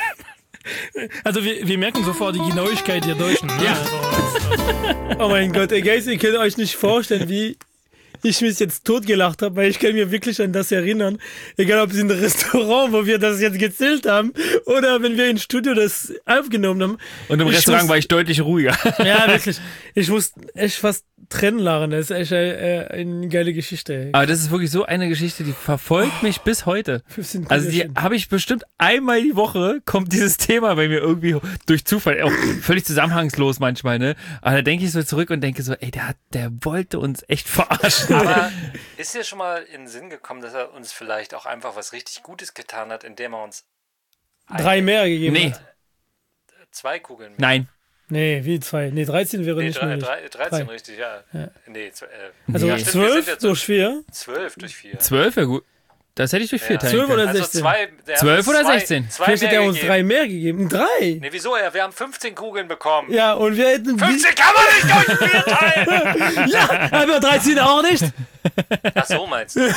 Also wir merken sofort die Genauigkeit der Deutschen. Ne? Ja. Also, oh mein Gott, ey Guys, ihr könnt euch nicht vorstellen, wie ich mich jetzt totgelacht habe, weil ich kann mir wirklich an das erinnern. Egal, ob es in einem Restaurant, wo wir das jetzt gezählt haben, oder wenn wir im Studio das aufgenommen haben. Und im Restaurant war ich deutlich ruhiger. Ja, wirklich. Ich muss echt fast Tränen lachen. Das ist echt eine geile Geschichte. Ey. Aber das ist wirklich so eine Geschichte, die verfolgt mich bis heute. Also die habe ich bestimmt einmal die Woche, kommt dieses Thema bei mir irgendwie durch Zufall, auch völlig zusammenhangslos manchmal, ne? Aber da denke ich so zurück und denke so, ey, der wollte uns echt verarschen. Aber ist dir schon mal in den Sinn gekommen, dass er uns vielleicht auch einfach was richtig Gutes getan hat, indem er uns 3 mehr gegeben hat? 2 Kugeln mehr. Nein. Nee, wie 2? Nee, 13 wäre nicht möglich. 13, richtig, ja. Nee, also ja, 12 durch 4? 12 durch 4. 12 wäre gut. Das hätte ich durch 4 teilen 12 oder können. 16? Also 12 oder 16? Vielleicht hätte er uns 3 mehr gegeben. 3? Nee, wieso? Wir haben 15 Kugeln bekommen. Ja, und wir hätten... 15 kann man nicht durch 4 teilen! Ja, aber 13 auch nicht. Ach so, meinst du?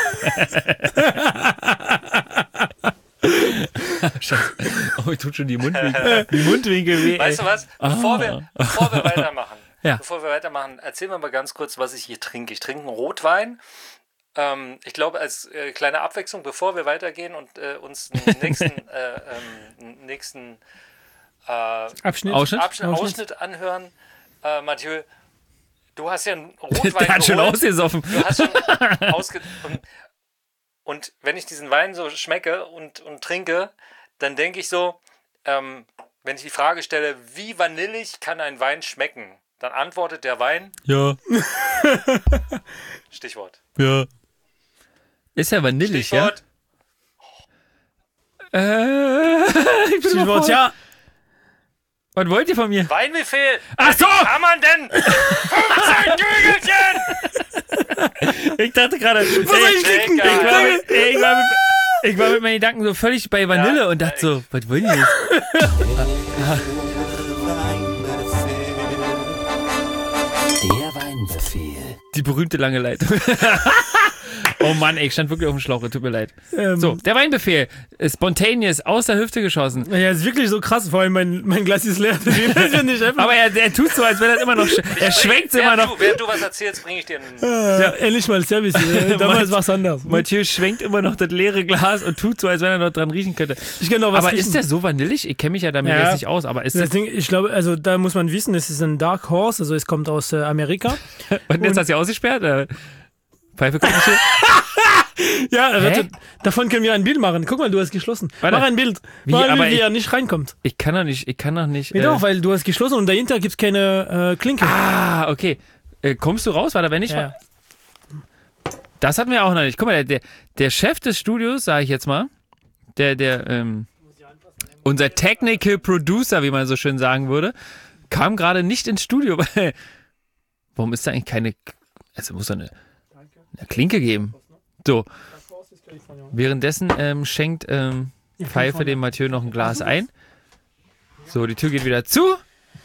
Scheiße. Oh, tut schon die Mundwinkel weh. Weißt du was? Bevor wir weitermachen, Ja. erzähl mir mal ganz kurz, was ich hier trinke. Ich trinke einen Rotwein. Ich glaube, als kleine Abwechslung, bevor wir weitergehen und uns den nächsten Ausschnitt anhören. Mathieu, du hast ja einen Rotwein Der hat schon ausgesoffen. Du hast schon und wenn ich diesen Wein so schmecke und trinke, dann denke ich so, wenn ich die Frage stelle, wie vanillig kann ein Wein schmecken, dann antwortet der Wein... Ja. Stichwort. Ja. Ist ja vanillig, Stichwort. ja? Stichwort, ja. Was wollt ihr von mir? Weinbefehl! Ach so! Wie kann man denn 15 Kügelchen? Ich dachte gerade, ich war mit meinen Gedanken so völlig bei Vanille und dachte so, was wollen die jetzt? Der Weinbefehl. Die berühmte lange Leitung. Oh Mann, ey, ich stand wirklich auf dem Schlauch, tut mir leid. So, der Weinbefehl. Spontaneous, aus der Hüfte geschossen. Ja, ist wirklich so krass, vor allem mein Glas ist leer. Aber er tut so, als wenn er immer noch, er schwenkt immer noch. Während du was erzählst, bringe ich dir einen... Ja, endlich mal Service. Damals war es anders. Mathieu schwenkt immer noch das leere Glas und tut so, als wenn er noch dran riechen könnte. Ich kann noch was aber riechen. Ist der so vanillig? Ich kenne mich ja damit jetzt nicht aus, aber ist das Ding, ich glaube, also da muss man wissen, es ist ein Dark Horse, also es kommt aus Amerika. Und jetzt hast du ja ausgesperrt? Pfeife kommt nicht hier. Ja, davon können wir ein Bild machen. Guck mal, du hast geschlossen. Warte. Mach ein Bild. Wie er nicht reinkommt. Ich kann doch nicht. Ja, doch, weil du hast geschlossen und dahinter gibt es keine Klinke. Ah, okay. Kommst du raus? Warte, wenn nicht. Ja. Das hatten wir auch noch nicht. Guck mal, der Chef des Studios, sage ich jetzt mal, unser Technical Producer, wie man so schön sagen würde, kam gerade nicht ins Studio. Warum ist da eigentlich keine... Also muss da eine Klinke geben. So. Währenddessen schenkt Pfeife dem Mathieu noch ein Glas ein. So, die Tür geht wieder zu.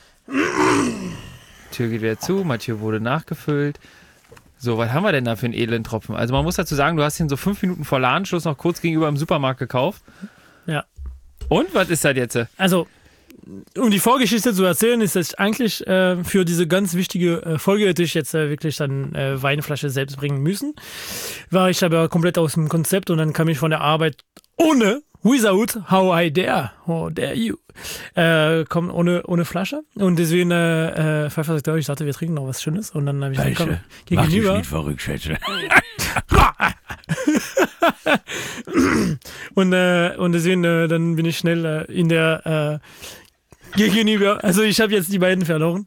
Mathieu wurde nachgefüllt. So, was haben wir denn da für einen edlen Tropfen? Also man muss dazu sagen, du hast ihn so 5 Minuten vor Ladenschluss noch kurz gegenüber im Supermarkt gekauft. Ja. Und, was ist das jetzt? Also, um die Vorgeschichte zu erzählen, ist das eigentlich für diese ganz wichtige Folge hätte ich jetzt wirklich dann Weinflasche selbst bringen müssen. War ich aber komplett aus dem Konzept und dann kam ich von der Arbeit without, how dare you, kommen ohne Flasche. Und deswegen Pfeiffer sagt, ich dachte, wir trinken noch was Schönes. Und dann habe ich dann gegenüber. Mach dich nicht verrückt, Schätze. und deswegen dann bin ich schnell in der gegenüber, also ich habe jetzt die beiden verloren,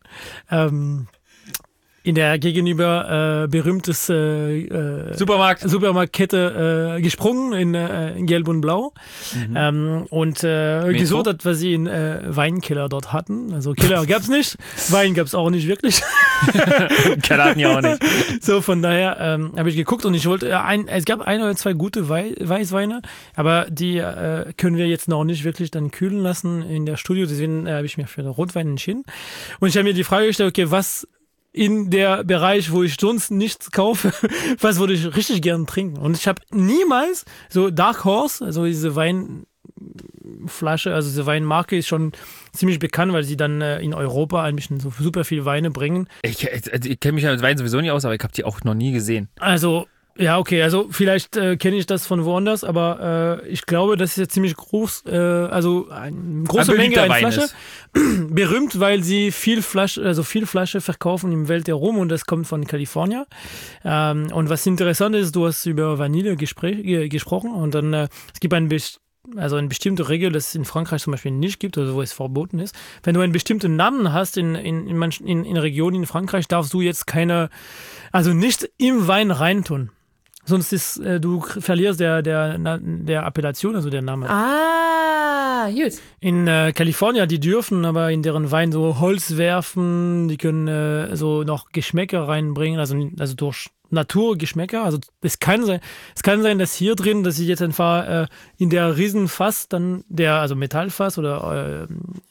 in der gegenüber berühmtes Supermarktkette gesprungen in Gelb und Blau und gesucht hat, was sie in Weinkeller dort hatten. Also Keller gab's nicht, Wein gab's auch nicht wirklich. Keller hatten ja auch nicht. So, von daher habe ich geguckt und ich wollte, es gab 1 oder 2 gute Weißweine, aber die können wir jetzt noch nicht wirklich dann kühlen lassen in der Studio, deswegen habe ich mich für den Rotwein entschieden. Und ich habe mir die Frage gestellt, okay, was in der Bereich, wo ich sonst nichts kaufe, was würde ich richtig gern trinken? Und ich habe niemals so Dark Horse, also diese Weinflasche, also diese Weinmarke ist schon ziemlich bekannt, weil sie dann in Europa ein bisschen so super viel Weine bringen. Ich kenne mich ja mit Wein sowieso nicht aus, aber ich habe die auch noch nie gesehen. Also, ja, okay, also vielleicht kenne ich das von woanders, aber ich glaube, das ist ja ziemlich groß, also eine große Menge an Flasche. Berühmt, weil sie viel Flasche verkaufen im Welt herum und das kommt von Kalifornien. Und was interessant ist, du hast über Vanille gesprochen und dann es gibt eine bestimmte Regel, das es in Frankreich zum Beispiel nicht gibt, also wo es verboten ist. Wenn du einen bestimmten Namen hast in Regionen in Frankreich, darfst du jetzt nicht im Wein reintun. Sonst du verlierst der Appellation, also der Name. Ah, gut. In Kalifornien, die dürfen aber in deren Wein so Holz werfen, die können so noch Geschmäcker reinbringen, also durch Naturgeschmäcker. Also es kann sein, dass hier drin, dass ich jetzt einfach in der Riesenfass dann Metallfass oder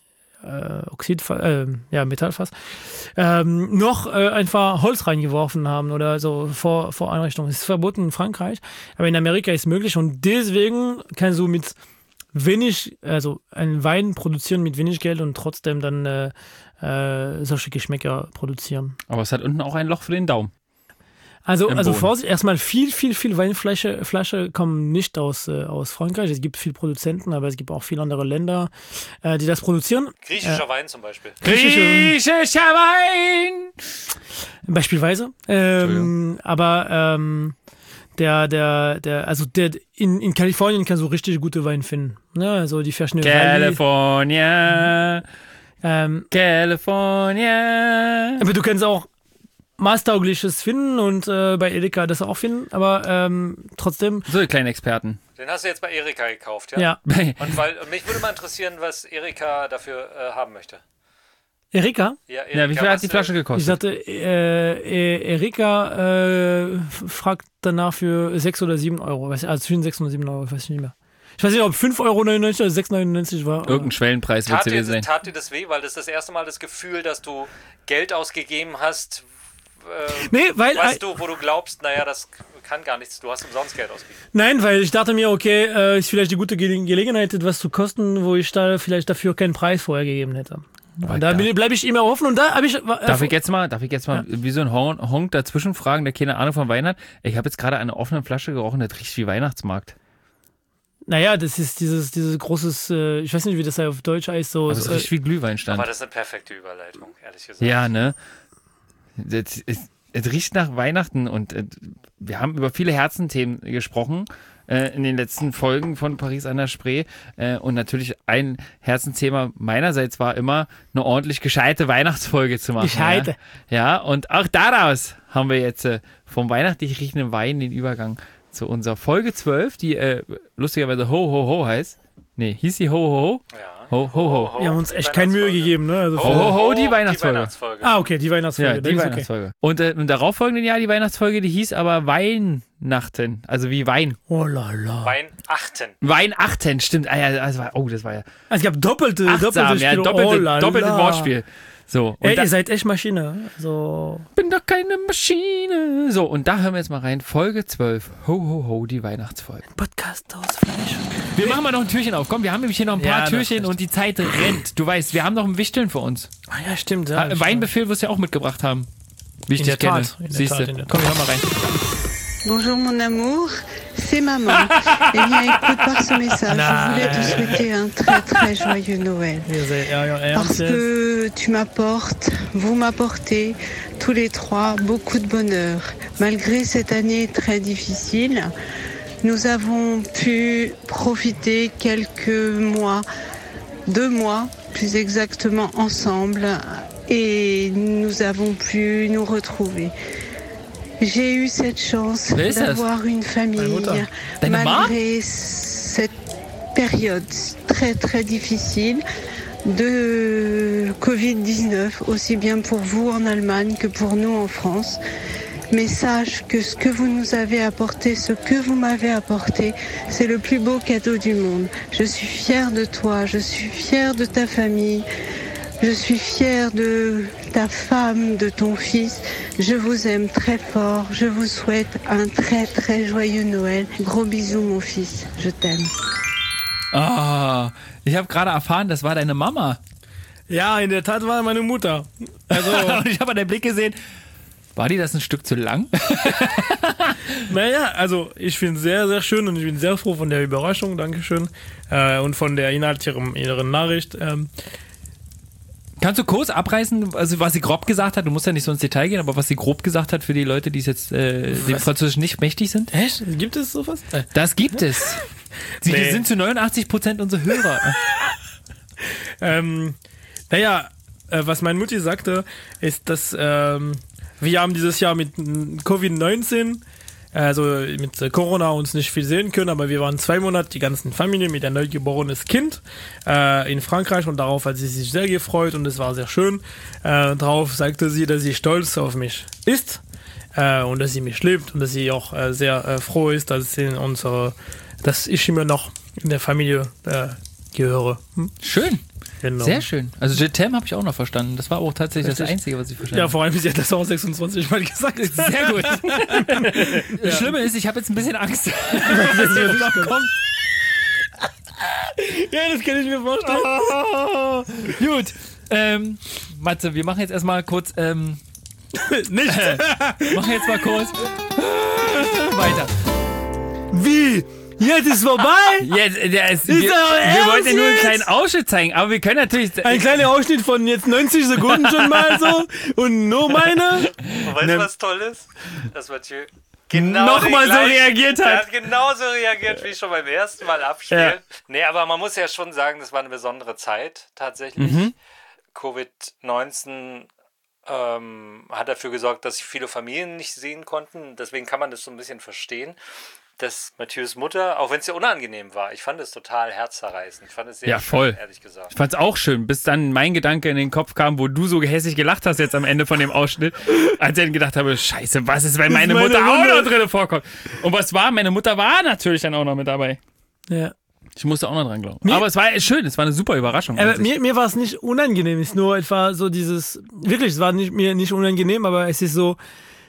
Metallfass, noch einfach Holz reingeworfen haben oder so vor Einrichtung. Das ist verboten in Frankreich, aber in Amerika ist es möglich und deswegen kannst du mit wenig, also einen Wein produzieren mit wenig Geld und trotzdem dann solche Geschmäcker produzieren. Aber es hat unten auch ein Loch für den Daumen. Also Vorsicht, erstmal viel Weinflasche kommen nicht aus Frankreich. Es gibt viele Produzenten, aber es gibt auch viele andere Länder, die das produzieren. Griechischer Wein zum Beispiel. Griechischer Wein! Beispielsweise. Aber in Kalifornien kannst du richtig gute Wein finden. Ne? Also die verschiedenen California. California. Aber du kannst auch Maßtaugliches finden und bei Edeka das auch finden, aber trotzdem. So, die kleinen Experten. Den hast du jetzt bei Erika gekauft, ja? Ja. Und mich würde mal interessieren, was Erika dafür haben möchte. Erika? Ja, wie viel hat die Flasche Ich gekostet? sagte, Erika fragt danach für 6 oder 7 Euro. Also zwischen 6 und 7 Euro, ich weiß nicht mehr. Ich weiß nicht, ob 5,99 Euro oder 6,99 war. Irgendein Schwellenpreis wird sie sein. Tat dir das weh, weil das erste Mal das Gefühl, dass du Geld ausgegeben hast, Nee, weil... wo du glaubst, naja, das kann gar nichts, du hast umsonst Geld ausgegeben. Nein, weil ich dachte mir, okay, ist vielleicht die gute Gelegenheit, etwas zu kosten, wo ich da vielleicht dafür keinen Preis vorher gegeben hätte. Und da bleibe ich immer offen und da habe ich... Darf ich jetzt mal wie so ein Honk dazwischen fragen, der keine Ahnung von Wein hat? Ich habe jetzt gerade eine offene Flasche gerochen, das riecht wie Weihnachtsmarkt. Naja, das ist dieses großes, ich weiß nicht, wie das auf Deutsch heißt, so... Also es riecht wie Glühweinstand. Aber das ist eine perfekte Überleitung, ehrlich gesagt. Ja, ne? Es riecht nach Weihnachten und wir haben über viele Herzenthemen gesprochen in den letzten Folgen von Paris an der Spree und natürlich ein Herzenthema meinerseits war immer, eine ordentlich gescheite Weihnachtsfolge zu machen. Gescheite. Ja, und auch daraus haben wir jetzt vom weihnachtlich riechenden Wein den Übergang zu unserer Folge 12, die lustigerweise Ho Ho Ho heißt. Nee, hieß sie Ho Ho Ho? Ja. Ho Ho Ho. Wir haben uns echt keine Mühe gegeben, ne? Also Ho Ho Ho, die Weihnachtsfolge. Ah, okay, die Weihnachtsfolge. Ja, die Weihnachtsfolge. Und im darauffolgenden Jahr die Weihnachtsfolge, die hieß aber Weihnachten. Also wie Wein. Oh la la. Weihnachten, stimmt. Ah, ja, das war ja. Also es gab doppelte Achtsam, Spiele. doppeltes Wortspiel. So, und ihr seid echt Maschine. So. Bin doch keine Maschine. So, und da hören wir jetzt mal rein. Folge 12. Ho, ho, ho, die Weihnachtsfolge. Podcast aus Fleisch. Wir machen mal noch ein Türchen auf. Komm, wir haben nämlich hier noch ein paar Türchen und die Zeit rennt. Du weißt, wir haben noch ein Wichteln für uns. Ah ja, stimmt. Ja, Weinbefehl wirst du ja auch mitgebracht haben. Wie ich dich kenne. Siehst du. Komm, wir hören mal rein. Bonjour mon amour, c'est maman. Eh bien écoute, par ce message, je voulais te souhaiter un très très joyeux Noël. Parce que vous m'apportez tous les trois beaucoup de bonheur. Malgré cette année très difficile, nous avons pu profiter quelques mois, 2 mois plus exactement ensemble et nous avons pu nous retrouver. J'ai eu cette chance d'avoir une famille malgré cette période très très difficile de Covid-19, aussi bien pour vous en Allemagne que pour nous en France. Mais sache que ce que vous nous avez apporté, ce que vous m'avez apporté, c'est le plus beau cadeau du monde. Je suis fière de toi, je suis fière de ta famille. Je suis fière de ta femme, de ton fils. Je vous aime très fort. Je vous souhaite un très très joyeux Noël. Gros bisous, mon fils. Je t'aime. Ah, ich habe gerade erfahren, das war deine Mama. Ja, in der Tat war meine Mutter. Also ich habe an der Blick gesehen, war die das ein Stück zu lang? Naja, also ich finde es sehr, sehr schön und ich bin sehr froh von der Überraschung. Dankeschön. Und von der Inhalt ihrer Nachricht. Kannst du kurz abreißen, also was sie grob gesagt hat? Du musst ja nicht so ins Detail gehen, aber was sie grob gesagt hat für die Leute, die es jetzt dem Französisch nicht mächtig sind? Echt? Gibt es sowas? Das gibt es. Sie sind zu 89% unsere Hörer. Naja, was meine Mutti sagte, ist, dass wir haben dieses Jahr mit Covid-19, also mit Corona uns nicht viel sehen können, aber wir waren 2 Monate, die ganzen Familie, mit ein neugeborenes Kind in Frankreich und darauf hat sie sich sehr gefreut und es war sehr schön. Darauf sagte sie, dass sie stolz auf mich ist und dass sie mich liebt und dass sie auch sehr froh ist, dass ich immer noch in der Familie gehöre. Schön. Genau. Sehr schön. Also Jetem habe ich auch noch verstanden. Das war auch tatsächlich das Einzige, was ich verstanden habe. Ja, vor allem, sie hat das auch 26 Mal gesagt. Sehr gut. Das Schlimme ist, ich habe jetzt ein bisschen Angst, dass das noch kommt. Ja, das kann ich mir vorstellen. Gut. Matze, wir machen jetzt erstmal kurz Nicht. machen jetzt mal kurz weiter. Wie? Jetzt ist vorbei? Jetzt, wir wollten ja nur einen kleinen Ausschnitt zeigen, aber wir können natürlich... Ein kleiner Ausschnitt von jetzt 90 Sekunden schon mal so und nur meine. Und weißt du, was toll ist? Dass Mathieu nochmal so reagiert hat. Er hat genauso reagiert wie schon beim ersten Mal abspielen. Ja. Nee, aber man muss ja schon sagen, das war eine besondere Zeit tatsächlich. Covid-19 hat dafür gesorgt, dass sich viele Familien nicht sehen konnten. Deswegen kann man das so ein bisschen verstehen. dass Mathieu's Mutter, auch wenn es ja unangenehm war, ich fand es total herzzerreißend. Ich fand es sehr Ja, voll. schön, ehrlich gesagt. Ich fand's auch schön, bis dann mein Gedanke in den Kopf kam, wo du so gehässig gelacht hast jetzt am Ende von dem Ausschnitt, als ich dann gedacht habe, scheiße, was ist, wenn meine Mutter auch noch drin vorkommt? Und was war? Meine Mutter war natürlich dann auch noch mit dabei. Ja. Ich musste auch noch dran glauben. Aber es war schön, es war eine super Überraschung. Aber mir war es nicht unangenehm, es ist nur etwa so dieses, wirklich, es war mir nicht unangenehm, aber es ist so,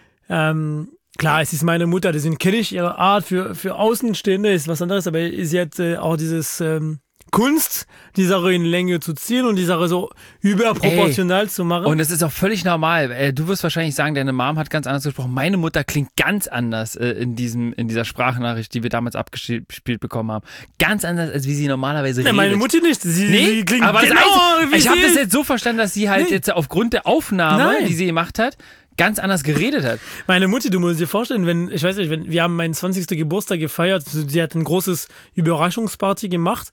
klar, es ist meine Mutter, deswegen kenne ich ihre Art, für Außenstehende ist was anderes, aber sie hat auch dieses Kunst, die Sache in Länge zu ziehen und die Sache so überproportional zu machen. Und es ist auch völlig normal. Du wirst wahrscheinlich sagen, deine Mom hat ganz anders gesprochen. Meine Mutter klingt ganz anders in dieser Sprachnachricht, die wir damals abgespielt bekommen haben. Ganz anders, als wie sie normalerweise redet. Meine Mutter nicht. Sie klingt aber genau wie ich habe sie das ist. jetzt so verstanden, dass sie halt jetzt aufgrund der Aufnahme, die sie gemacht hat, ganz anders geredet hat. Meine Mutti, du musst dir vorstellen, wir haben meinen 20. Geburtstag gefeiert, sie hat ein großes Überraschungsparty gemacht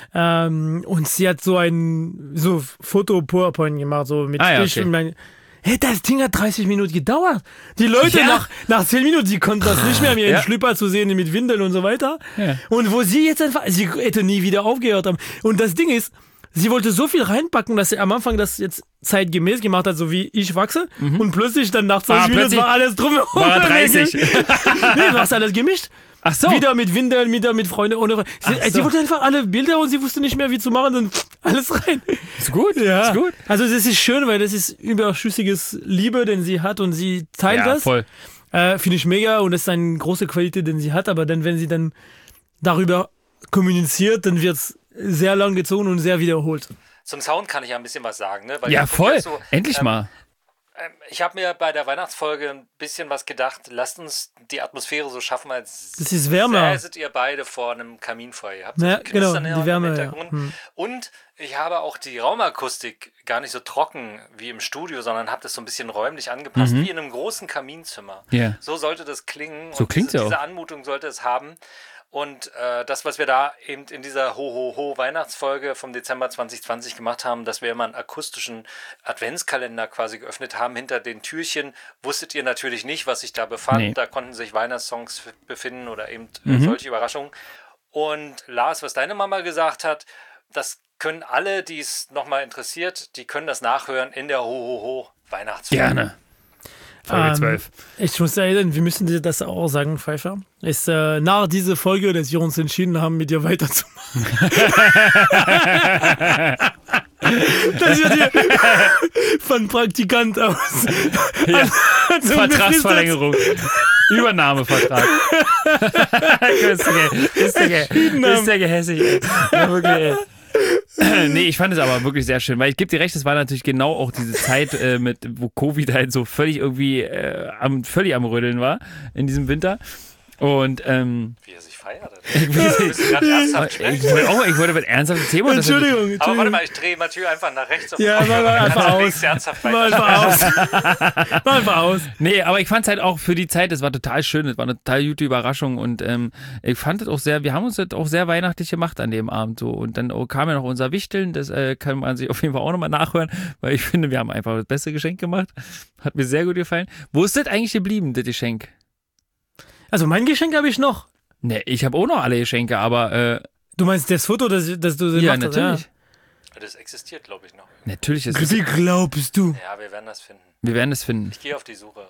und sie hat so ein Foto-PowerPoint gemacht, so mit Hey, das Ding hat 30 Minuten gedauert. Die Leute nach 10 Minuten, die konnten das nicht mehr, mir in Schlüpper zu sehen mit Windeln und so weiter. Ja. Und wo sie jetzt einfach, sie hätte nie wieder aufgehört haben. Und das Ding ist, sie wollte so viel reinpacken, dass sie am Anfang das jetzt zeitgemäß gemacht hat, so wie ich wachse. Und plötzlich dann nach 20 Minuten war alles drumherum. War 30. Nee, du hast alles gemischt. Ach so. Wieder mit Windeln, wieder mit Freunden. Sie wollte einfach alle Bilder und sie wusste nicht mehr, wie zu machen und alles rein. Ist gut, ja. Ist gut. Also das ist schön, weil das ist überschüssiges Liebe, den sie hat und sie teilt das. Voll. Finde ich mega und das ist eine große Qualität, den sie hat, aber dann, wenn sie dann darüber kommuniziert, dann wird es sehr lang gezogen und sehr wiederholt. Zum Sound kann ich ja ein bisschen was sagen, ne? Weil ja, voll. So, endlich mal. Ich habe mir bei der Weihnachtsfolge ein bisschen was gedacht. Lasst uns die Atmosphäre so schaffen, als das ist wärmer. säßet ihr beide vor einem Kaminfeuer. Ihr habt ja, genau, die Wärme. Ja. Und ich habe auch die Raumakustik gar nicht so trocken wie im Studio, sondern habe das so ein bisschen räumlich angepasst, wie in einem großen Kaminzimmer. Yeah. So sollte das klingen. So klingt es auch. Diese Anmutung sollte es haben. Und das, was wir da eben in dieser Ho-Ho-Ho-Weihnachtsfolge vom Dezember 2020 gemacht haben, dass wir immer einen akustischen Adventskalender quasi geöffnet haben. Hinter den Türchen wusstet ihr natürlich nicht, was sich da befand. Nee. Da konnten sich Weihnachtssongs befinden oder eben solche Überraschungen. Und Lars, was deine Mama gesagt hat, das können alle, die es nochmal interessiert, die können das nachhören in der Ho-Ho-Ho-Weihnachtsfolge. Gerne. Folge 12. Ich muss erinnern, wir müssen dir das auch sagen, Pfeiffer. Ist nach dieser Folge, dass wir uns entschieden haben, mit dir weiterzumachen. Dass wir dir von Praktikant aus Vertragsverlängerung. Übernahmevertrag. Ist der gehässig. Ja, wirklich, nee, ich fand es aber wirklich sehr schön, weil ich gebe dir recht, es war natürlich genau auch diese Zeit, wo Covid halt so völlig irgendwie völlig am Rödeln war in diesem Winter. Und wie er sich feiert. Ich wollte mit ernsthaftem Thema. Entschuldigung. Aber warte mal, ich drehe Mathieu einfach nach rechts. Ja, mal einfach aus. Nee, aber ich fand es halt auch für die Zeit, es war total schön, es war eine total gute Überraschung und ich fand es auch sehr, wir haben uns das auch sehr weihnachtlich gemacht an dem Abend so und dann kam ja noch unser Wichteln, das kann man sich auf jeden Fall auch nochmal nachhören, weil ich finde, wir haben einfach das beste Geschenk gemacht, hat mir sehr gut gefallen. Wo ist das eigentlich geblieben, das Geschenk? Also mein Geschenk habe ich noch. Ne, ich habe auch noch alle Geschenke, aber du meinst das Foto, das du gemacht hast? Natürlich. Ja, das existiert, glaube ich, noch. Natürlich ist es. Wie glaubst du? Ja, wir werden das finden. Wir werden es finden. Ich gehe auf die Suche.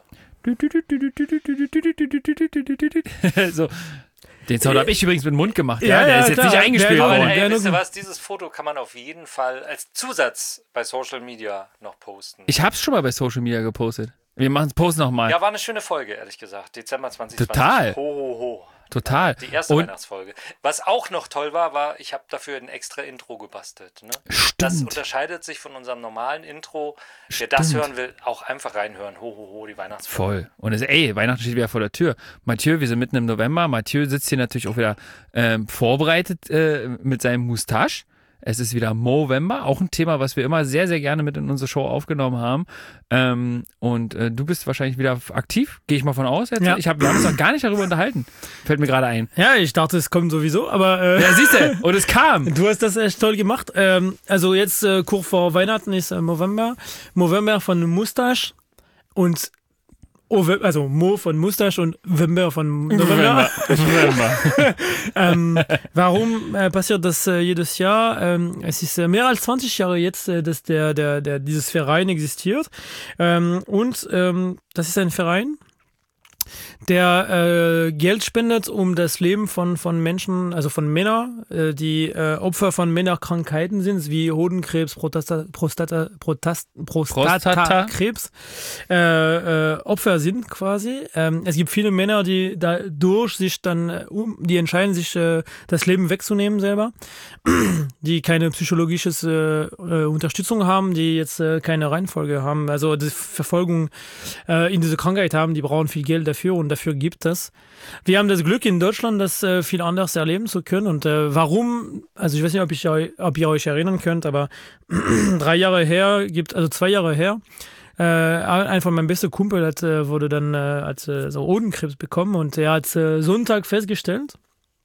So. Den Sound habe ich übrigens mit dem Mund gemacht. Ja, der ist jetzt nicht eingespielt worden. Ey, wisst ihr was? Dieses Foto kann man auf jeden Fall als Zusatz bei Social Media noch posten. Ich habe es schon mal bei Social Media gepostet. Wir posten nochmal. Ja, war eine schöne Folge, ehrlich gesagt. Dezember 2020. Total. Ho, ho, ho. Total. Die erste Weihnachtsfolge. Was auch noch toll war, ich habe dafür ein extra Intro gebastelt. Ne? Stimmt. Das unterscheidet sich von unserem normalen Intro. Wer das hören will, auch einfach reinhören. Ho, ho, ho, die Weihnachtsfolge. Voll. Und Weihnachten steht wieder vor der Tür. Mathieu, wir sind mitten im November. Mathieu sitzt hier natürlich auch wieder vorbereitet mit seinem Moustache. Es ist wieder Movember, auch ein Thema, was wir immer sehr, sehr gerne mit in unsere Show aufgenommen haben. Und du bist wahrscheinlich wieder aktiv, gehe ich mal von aus. Jetzt. Ja. Wir haben uns noch gar nicht darüber unterhalten. Fällt mir gerade ein. Ja, ich dachte, es kommt sowieso, aber... ja, siehst du, und es kam. Du hast das echt toll gemacht. Also jetzt kurz vor Weihnachten ist Movember von Moustache und also Mo von Mustache und Wember von November. Warum passiert das jedes Jahr? Es ist mehr als 20 Jahre jetzt, dass dieses Verein existiert. Und das ist ein Verein, der Geld spendet, um das Leben von Menschen, also von Männern, die Opfer von Männerkrankheiten sind, wie Hodenkrebs, Prostatakrebs, Opfer sind quasi. Es gibt viele Männer, die dadurch sich dann, die entscheiden sich, das Leben wegzunehmen selber, die keine psychologische Unterstützung haben, die jetzt keine Reihenfolge haben, also die Verfolgung in diese Krankheit haben, die brauchen viel Geld dafür und dafür gibt es. Wir haben das Glück in Deutschland, das viel anders erleben zu können. Und warum, also ich weiß nicht, ob ihr euch erinnern könnt, aber 2 Jahre her, einer von meinem besten Kumpel wurde dann so Hodenkrebs bekommen und er hat Sonntag festgestellt.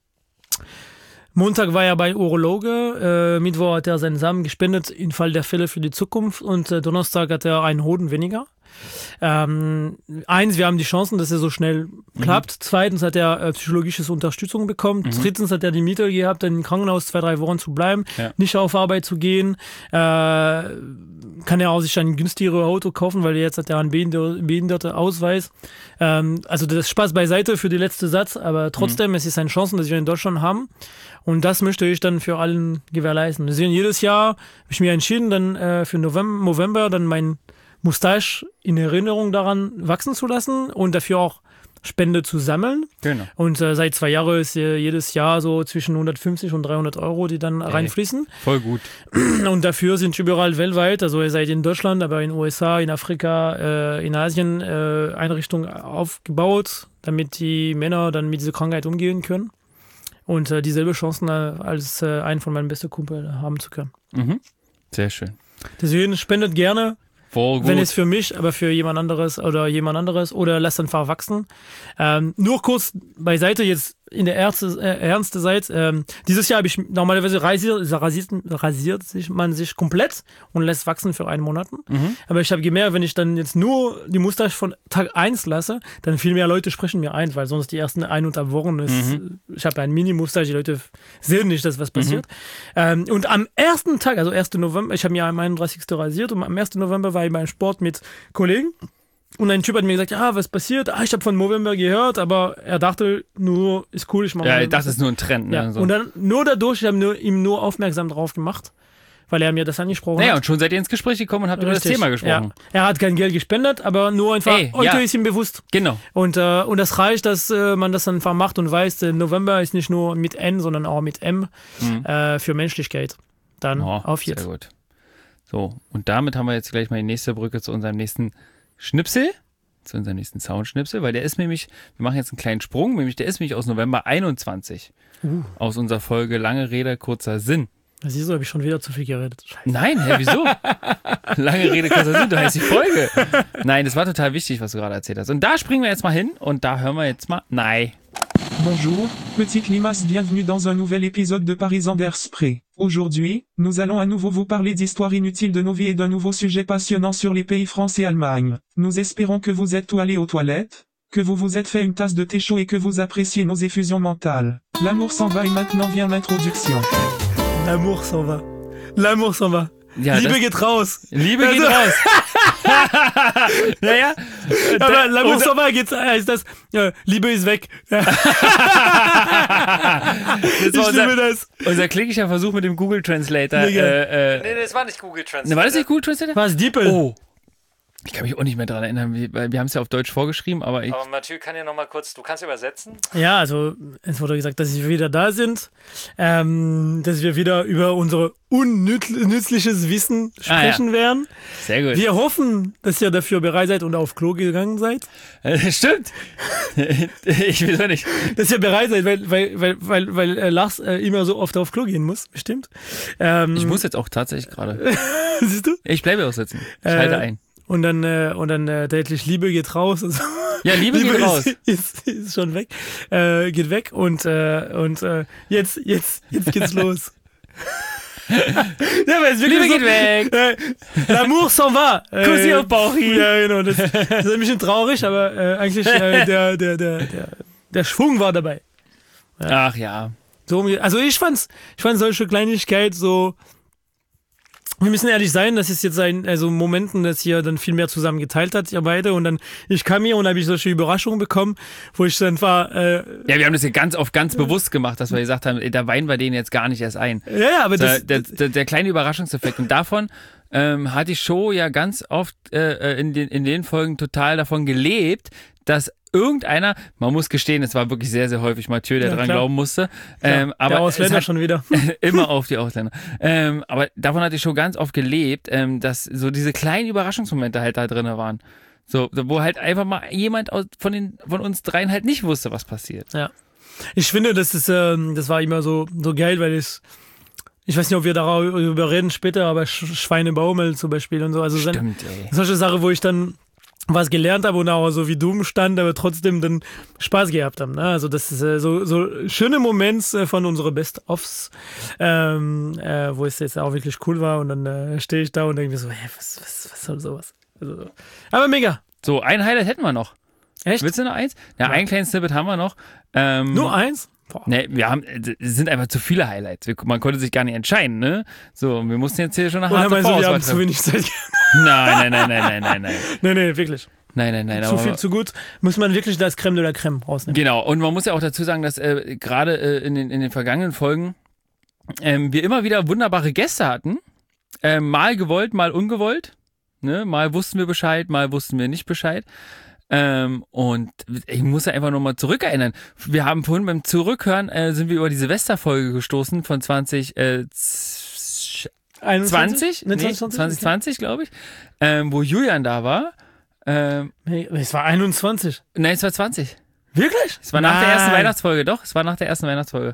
Montag war er bei Urologe, Mittwoch hat er seinen Samen gespendet im Fall der Fälle für die Zukunft und Donnerstag hat er einen Hoden weniger. Wir haben die Chancen, dass er so schnell klappt. Zweitens hat er psychologische Unterstützung bekommen. Drittens hat er die Mittel gehabt, im Krankenhaus 2-3 Wochen zu bleiben, nicht auf Arbeit zu gehen. Kann er auch sich ein günstigeres Auto kaufen, weil jetzt hat er einen Behindertenausweis. Also das ist Spaß beiseite für den letzten Satz, aber trotzdem, es ist eine Chance, dass wir in Deutschland haben. Und das möchte ich dann für allen gewährleisten. Deswegen jedes Jahr habe ich mir entschieden, dann für November dann mein Mustache in Erinnerung daran wachsen zu lassen und dafür auch Spende zu sammeln. Genau. Und seit 2 Jahren ist jedes Jahr so zwischen 150 und 300 Euro, die dann reinfließen. Voll gut. Und dafür sind überall weltweit, also ihr seid in Deutschland, aber in den USA, in Afrika, in Asien Einrichtungen aufgebaut, damit die Männer dann mit dieser Krankheit umgehen können und dieselbe Chancen als einen von meinen besten Kumpel haben zu können. Sehr schön. Deswegen spendet gerne. Wenn es für mich, aber für jemand anderes oder lasst einfach wachsen. Nur kurz beiseite jetzt in der ernste Seite. Dieses Jahr habe ich normalerweise rasiert man sich komplett und lässt wachsen für 1 Monat. Aber ich habe gemerkt, wenn ich dann jetzt nur die Mustache von Tag 1 lasse, dann viel mehr Leute sprechen mir ein, weil sonst die ersten 1,5 Wochen ich habe einen Mini-Mustache, die Leute sehen nicht, dass was passiert. Und am ersten Tag, also 1. November, ich habe mir am 31. rasiert und am 1. November war ich beim Sport mit Kollegen. Und ein Typ hat mir gesagt, was passiert? Ich habe von November gehört, aber er dachte nur, ist cool, ich mache mal. Ja, das ist nur ein Trend. Ne? Ja. Und dann nur dadurch, ich habe ihm nur aufmerksam drauf gemacht, weil er mir das angesprochen hat. Ja, und schon seid ihr ins Gespräch gekommen und habt über das Thema gesprochen. Ja. Er hat kein Geld gespendet, aber nur einfach, heute ist ihm bewusst. Genau. Und das reicht, dass man das dann einfach macht und weiß, November ist nicht nur mit N, sondern auch mit M für Menschlichkeit. Dann auf jetzt. Sehr gut. So, und damit haben wir jetzt gleich mal die nächste Brücke zu unserem nächsten Schnipsel, zu unserem nächsten Soundschnipsel, weil der ist nämlich, wir machen jetzt einen kleinen Sprung, der ist nämlich aus November 21, aus unserer Folge Lange Rede, kurzer Sinn. Siehst du, habe ich schon wieder zu viel geredet. Scheiße. Nein, wieso? Lange Rede, kurzer Sinn, da heißt die Folge. Nein, das war total wichtig, was du gerade erzählt hast. Und da springen wir jetzt mal hin und da hören wir jetzt mal, Bonjour, petit Limace, bienvenue dans un nouvel épisode de Parisander Spray. Aujourd'hui, nous allons à nouveau vous parler d'histoires inutiles de nos vies et d'un nouveau sujet passionnant sur les pays France et Allemagne. Nous espérons que vous êtes tout allés aux toilettes, que vous vous êtes fait une tasse de thé chaud et que vous appréciez nos effusions mentales. L'amour s'en va et maintenant vient l'introduction. L'amour s'en va. L'amour s'en va. Ja, Liebe geht raus. Liebe geht raus. Naja. Aber L'amour s'en va heißt das, Liebe ist weg. Das war unser kläglicher Versuch mit dem Google Translator. Nee, das war nicht Google Translator. War das nicht Google Translator? War es Diepel? Oh. Ich kann mich auch nicht mehr daran erinnern, weil wir haben es ja auf Deutsch vorgeschrieben, aber Mathieu kann ja nochmal kurz, du kannst übersetzen? Ja, also es wurde gesagt, dass wir wieder da sind, dass wir wieder über unser unnützliches Wissen sprechen werden. Sehr gut. Wir hoffen, dass ihr dafür bereit seid und auf Klo gegangen seid. Stimmt. Ich weiß auch nicht. Dass ihr bereit seid, weil Lars immer so oft auf Klo gehen muss, bestimmt. Ich muss jetzt auch tatsächlich gerade. Siehst du? Ich bleibe auch sitzen. Ich halte ein. Und dann deutlich Liebe geht raus. Also, ja, Liebe geht raus. Ist schon weg. Geht weg und jetzt geht's los. Ja, aber es ist wirklich Liebe geht weg. L'amour s'en va. Kussi auf Bauchi. Ja, genau. Das ist ein bisschen traurig, aber eigentlich der Schwung war dabei. Ja. Ach ja. So, also ich fand solche Kleinigkeit so. Wir müssen ehrlich sein, das ist jetzt Momenten, dass hier dann viel mehr zusammen geteilt hat, ihr beide. Und dann, ich kam hier und habe ich solche Überraschungen bekommen, wo ich dann war. Ja, wir haben das hier ganz bewusst gemacht, dass wir gesagt haben, da weinen wir denen jetzt gar nicht erst ein. Ja, aber der kleine Überraschungseffekt. Und davon hat die Show ja ganz oft in den Folgen total davon gelebt, dass irgendeiner, man muss gestehen, es war wirklich sehr, sehr häufig Mathieu, der dran glauben musste. Aber der Ausländer schon wieder. Immer auf die Ausländer. Aber davon hat die Show ganz oft gelebt, dass so diese kleinen Überraschungsmomente halt da drin waren. So, wo halt einfach mal jemand von uns dreien halt nicht wusste, was passiert. Ja. Ich finde, das war immer so geil, weil ich weiß nicht, ob wir darüber reden später, aber Schweinebaumel zum Beispiel und so. Also Stimmt, solche Sachen, wo ich dann was gelernt habe und auch so wie du stand, aber trotzdem dann Spaß gehabt haben. Ne? Also das ist so schöne Momente von unseren Best-Offs, wo es jetzt auch wirklich cool war und dann stehe ich da und denke mir so, was soll sowas? Also, aber mega. So, ein Highlight hätten wir noch. Echt? Willst du noch eins? Ja, ein kleines Snippet haben wir noch. Nur eins? Ne, es sind einfach zu viele Highlights. Man konnte sich gar nicht entscheiden, ne? So, wir mussten jetzt hier schon nach harte Vorauswahl. Wir haben zu wenig Zeit. Nein. Nee, wirklich. Nein. Zu viel, zu gut. Muss man wirklich das Crème de la Crème rausnehmen. Genau, und man muss ja auch dazu sagen, dass gerade in den vergangenen Folgen wir immer wieder wunderbare Gäste hatten. Mal gewollt, mal ungewollt. Ne? Mal wussten wir Bescheid, mal wussten wir nicht Bescheid. Und ich muss ja einfach nochmal zurückerinnern. Wir haben vorhin beim Zurückhören sind wir über die Silvesterfolge gestoßen von 2020, 2020, glaube ich, wo Julian da war. Es war 21. Nein, es war 20. Wirklich? Es war nach der ersten Weihnachtsfolge, doch. Es war nach der ersten Weihnachtsfolge.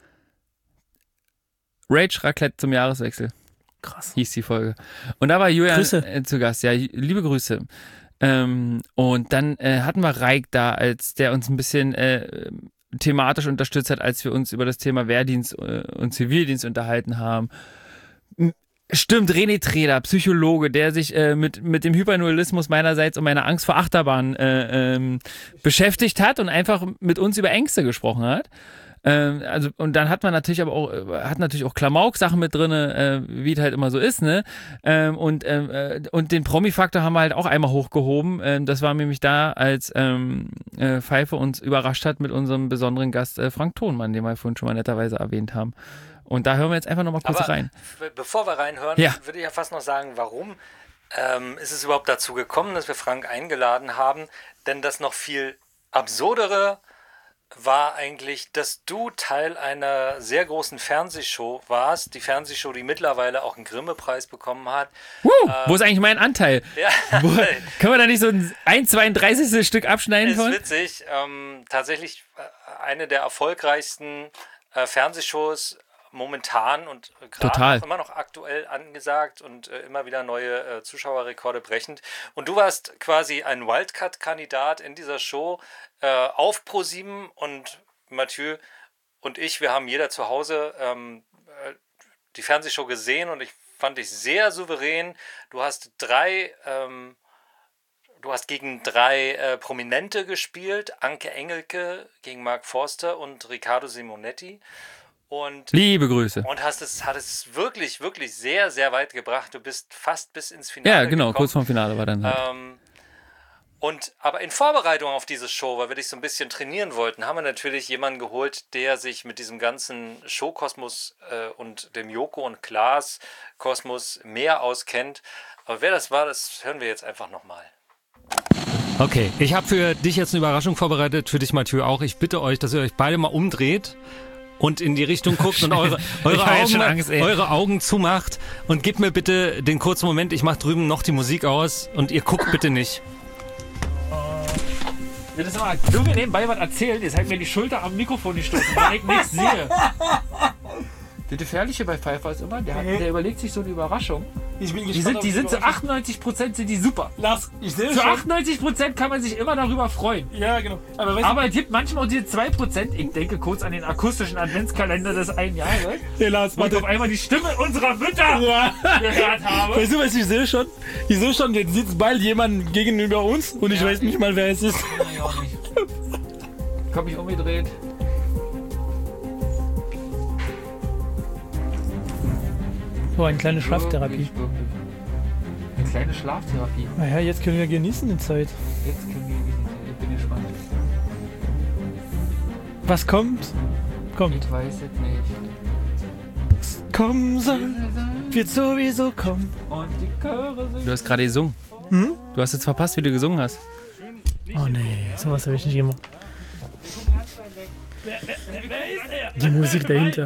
Rage Raclette zum Jahreswechsel. Krass. Hieß die Folge. Und da war Julian Grüße. Zu Gast. Ja, liebe Grüße. Und dann hatten wir Reik da, als der uns ein bisschen thematisch unterstützt hat, als wir uns über das Thema Wehrdienst und Zivildienst unterhalten haben. Stimmt, René Treder, Psychologe, der sich mit dem Hypernualismus meinerseits und meiner Angst vor Achterbahn beschäftigt hat und einfach mit uns über Ängste gesprochen hat. Und dann hat man natürlich auch Klamauk-Sachen mit drin, wie es halt immer so ist, ne? Und den Promi-Faktor haben wir halt auch einmal hochgehoben. Das war nämlich da, als Pfeife uns überrascht hat mit unserem besonderen Gast Frank Thonmann, den wir vorhin schon mal netterweise erwähnt haben. Und da hören wir jetzt einfach nochmal kurz rein. Bevor wir reinhören, würde ich ja fast noch sagen, warum ist es überhaupt dazu gekommen, dass wir Frank eingeladen haben? Denn das noch viel absurdere war eigentlich, dass du Teil einer sehr großen Fernsehshow warst. Die Fernsehshow, die mittlerweile auch einen Grimme-Preis bekommen hat. Wo ist eigentlich mein Anteil? Ja. Können wir da nicht so ein 32. Stück abschneiden? Ist witzig. Tatsächlich eine der erfolgreichsten Fernsehshows momentan und gerade immer noch aktuell angesagt und immer wieder neue Zuschauerrekorde brechend. Und du warst quasi ein Wildcard-Kandidat in dieser Show auf ProSieben, und Mathieu und ich, wir haben jeder zu Hause die Fernsehshow gesehen und ich fand dich sehr souverän. Du hast gegen drei Prominente gespielt, Anke Engelke gegen Mark Forster und Riccardo Simonetti. Und liebe Grüße. Und hat es wirklich, wirklich sehr, sehr weit gebracht. Du bist fast bis ins Finale gekommen. Kurz vorm Finale war dann. Aber in Vorbereitung auf diese Show, weil wir dich so ein bisschen trainieren wollten, haben wir natürlich jemanden geholt, der sich mit diesem ganzen Showkosmos und dem Joko und Klaas Kosmos mehr auskennt. Aber wer das war, das hören wir jetzt einfach nochmal. Okay, ich habe für dich jetzt eine Überraschung vorbereitet, für dich Mathieu auch. Ich bitte euch, dass ihr euch beide mal umdreht und in die Richtung guckt und eure Augen zumacht und gebt mir bitte den kurzen Moment, ich mach drüben noch die Musik aus und ihr guckt bitte nicht. Ja, das war, du mir nebenbei was erzählen, jetzt halt mir die Schulter am Mikrofon gestoßen, weil ich nichts sehe. Das Gefährliche bei Pfeiffer ist immer, der überlegt sich so eine Überraschung. Ich bin gespannt. Die sind zu 98% sind die super. Lars, ich sehe zu schon. 98% kann man sich immer darüber freuen. Ja, genau. Aber es gibt manchmal auch diese 2%, ich denke kurz an den akustischen Adventskalender des einen Jahres, hey Lars, wo ich auf einmal die Stimme unserer Mütter gehört habe. Weißt du, was ich sehe schon? Ich sehe schon, jetzt sitzt bald jemand gegenüber uns und ich weiß nicht mal, wer es ist. Ja, ich auch nicht. Ich hab mich umgedreht. So, eine kleine Schlaftherapie. Eine kleine Schlaftherapie. Naja, jetzt können wir genießen die Zeit. Jetzt können wir genießen. Ich bin gespannt. Was kommt? Kommt. Ich weiß es nicht. Kommen soll, wird sowieso kommen. Und die Chöre singen. Du hast gerade gesungen. Hm? Du hast jetzt verpasst, wie du gesungen hast. Oh nee, sowas habe ich nicht gemacht. Die Musik dahinter.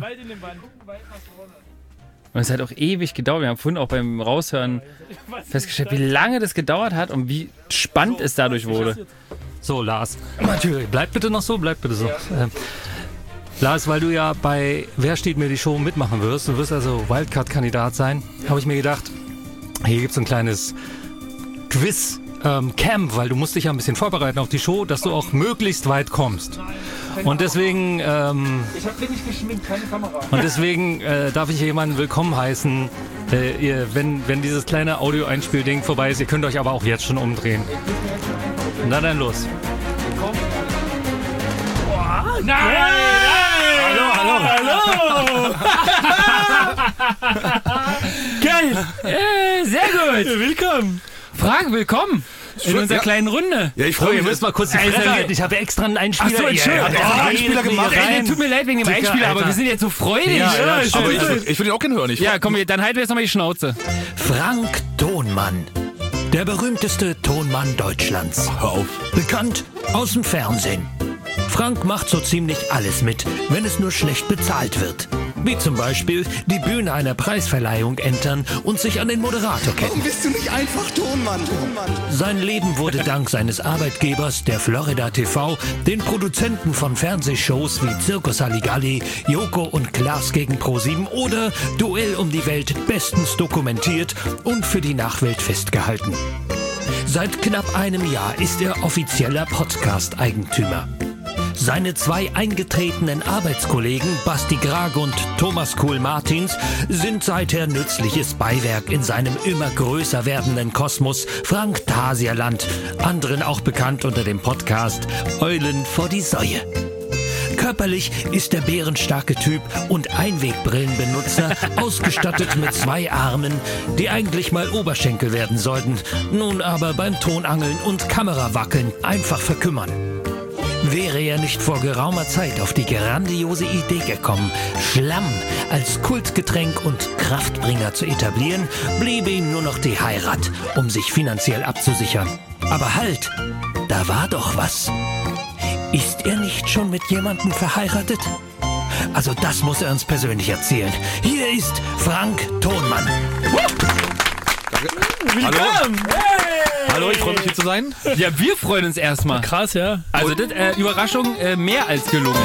Und es hat auch ewig gedauert. Wir haben vorhin auch beim Raushören festgestellt, wie lange das gedauert hat und wie spannend es dadurch wurde. So, Lars. Natürlich, bleib bitte noch so, bleib bitte so. Lars, weil du ja bei Wer steht mir die Show mitmachen wirst, du wirst also Wildcard-Kandidat sein, habe ich mir gedacht, hier gibt es ein kleines Quiz. Camp, weil du musst dich ja ein bisschen vorbereiten auf die Show, dass du auch möglichst weit kommst. Und deswegen ich habe nicht geschminkt, keine Kamera. Und deswegen darf ich jemanden willkommen heißen, wenn dieses kleine Audio-Einspielding vorbei ist. Ihr könnt euch aber auch jetzt schon umdrehen. Na dann los. Nein! Hallo! Geil! Sehr gut! Willkommen! Frank, willkommen! In unserer kleinen Runde. Ja, ich freue mich. Ihr müsst mal kurz die Fresse halten. Ich habe extra einen Einspieler. Achso, Entschuldigung. Ja, einen Einspieler gemacht. Tut mir leid wegen dem Einspieler, aber wir sind jetzt so freudig. Ja, aber ich will ihn auch gerne hören. Ja, komm, dann halten wir jetzt nochmal die Schnauze. Frank Thonmann. Der berühmteste Tonmann Deutschlands. Hör auf. Bekannt aus dem Fernsehen. Frank macht so ziemlich alles mit, wenn es nur schlecht bezahlt wird. Wie zum Beispiel die Bühne einer Preisverleihung entern und sich an den Moderator ketten. Warum bist du nicht einfach Tonmann? Sein Leben wurde dank seines Arbeitgebers, der Florida TV, den Produzenten von Fernsehshows wie Circus Halligalli, Joko und Klaas gegen Pro7 oder Duell um die Welt bestens dokumentiert und für die Nachwelt festgehalten. Seit knapp einem Jahr ist er offizieller Podcast-Eigentümer. Seine zwei eingetretenen Arbeitskollegen Basti Grag und Thomas Kuhl-Martins sind seither nützliches Beiwerk in seinem immer größer werdenden Kosmos Frank-Tasierland, anderen auch bekannt unter dem Podcast Eulen vor die Säue. Körperlich ist der bärenstarke Typ und Einwegbrillenbenutzer, ausgestattet mit zwei Armen, die eigentlich mal Oberschenkel werden sollten, nun aber beim Tonangeln und Kamerawackeln einfach verkümmern. Wäre er nicht vor geraumer Zeit auf die grandiose Idee gekommen, Schlamm als Kultgetränk und Kraftbringer zu etablieren, bliebe ihm nur noch die Heirat, um sich finanziell abzusichern. Aber halt, da war doch was. Ist er nicht schon mit jemandem verheiratet? Also das muss er uns persönlich erzählen. Hier ist Frank Thonmann. Willkommen! Hallo, ich freue mich hier zu sein. Ja, wir freuen uns erstmal. Krass, ja. Also das Überraschung mehr als gelungen.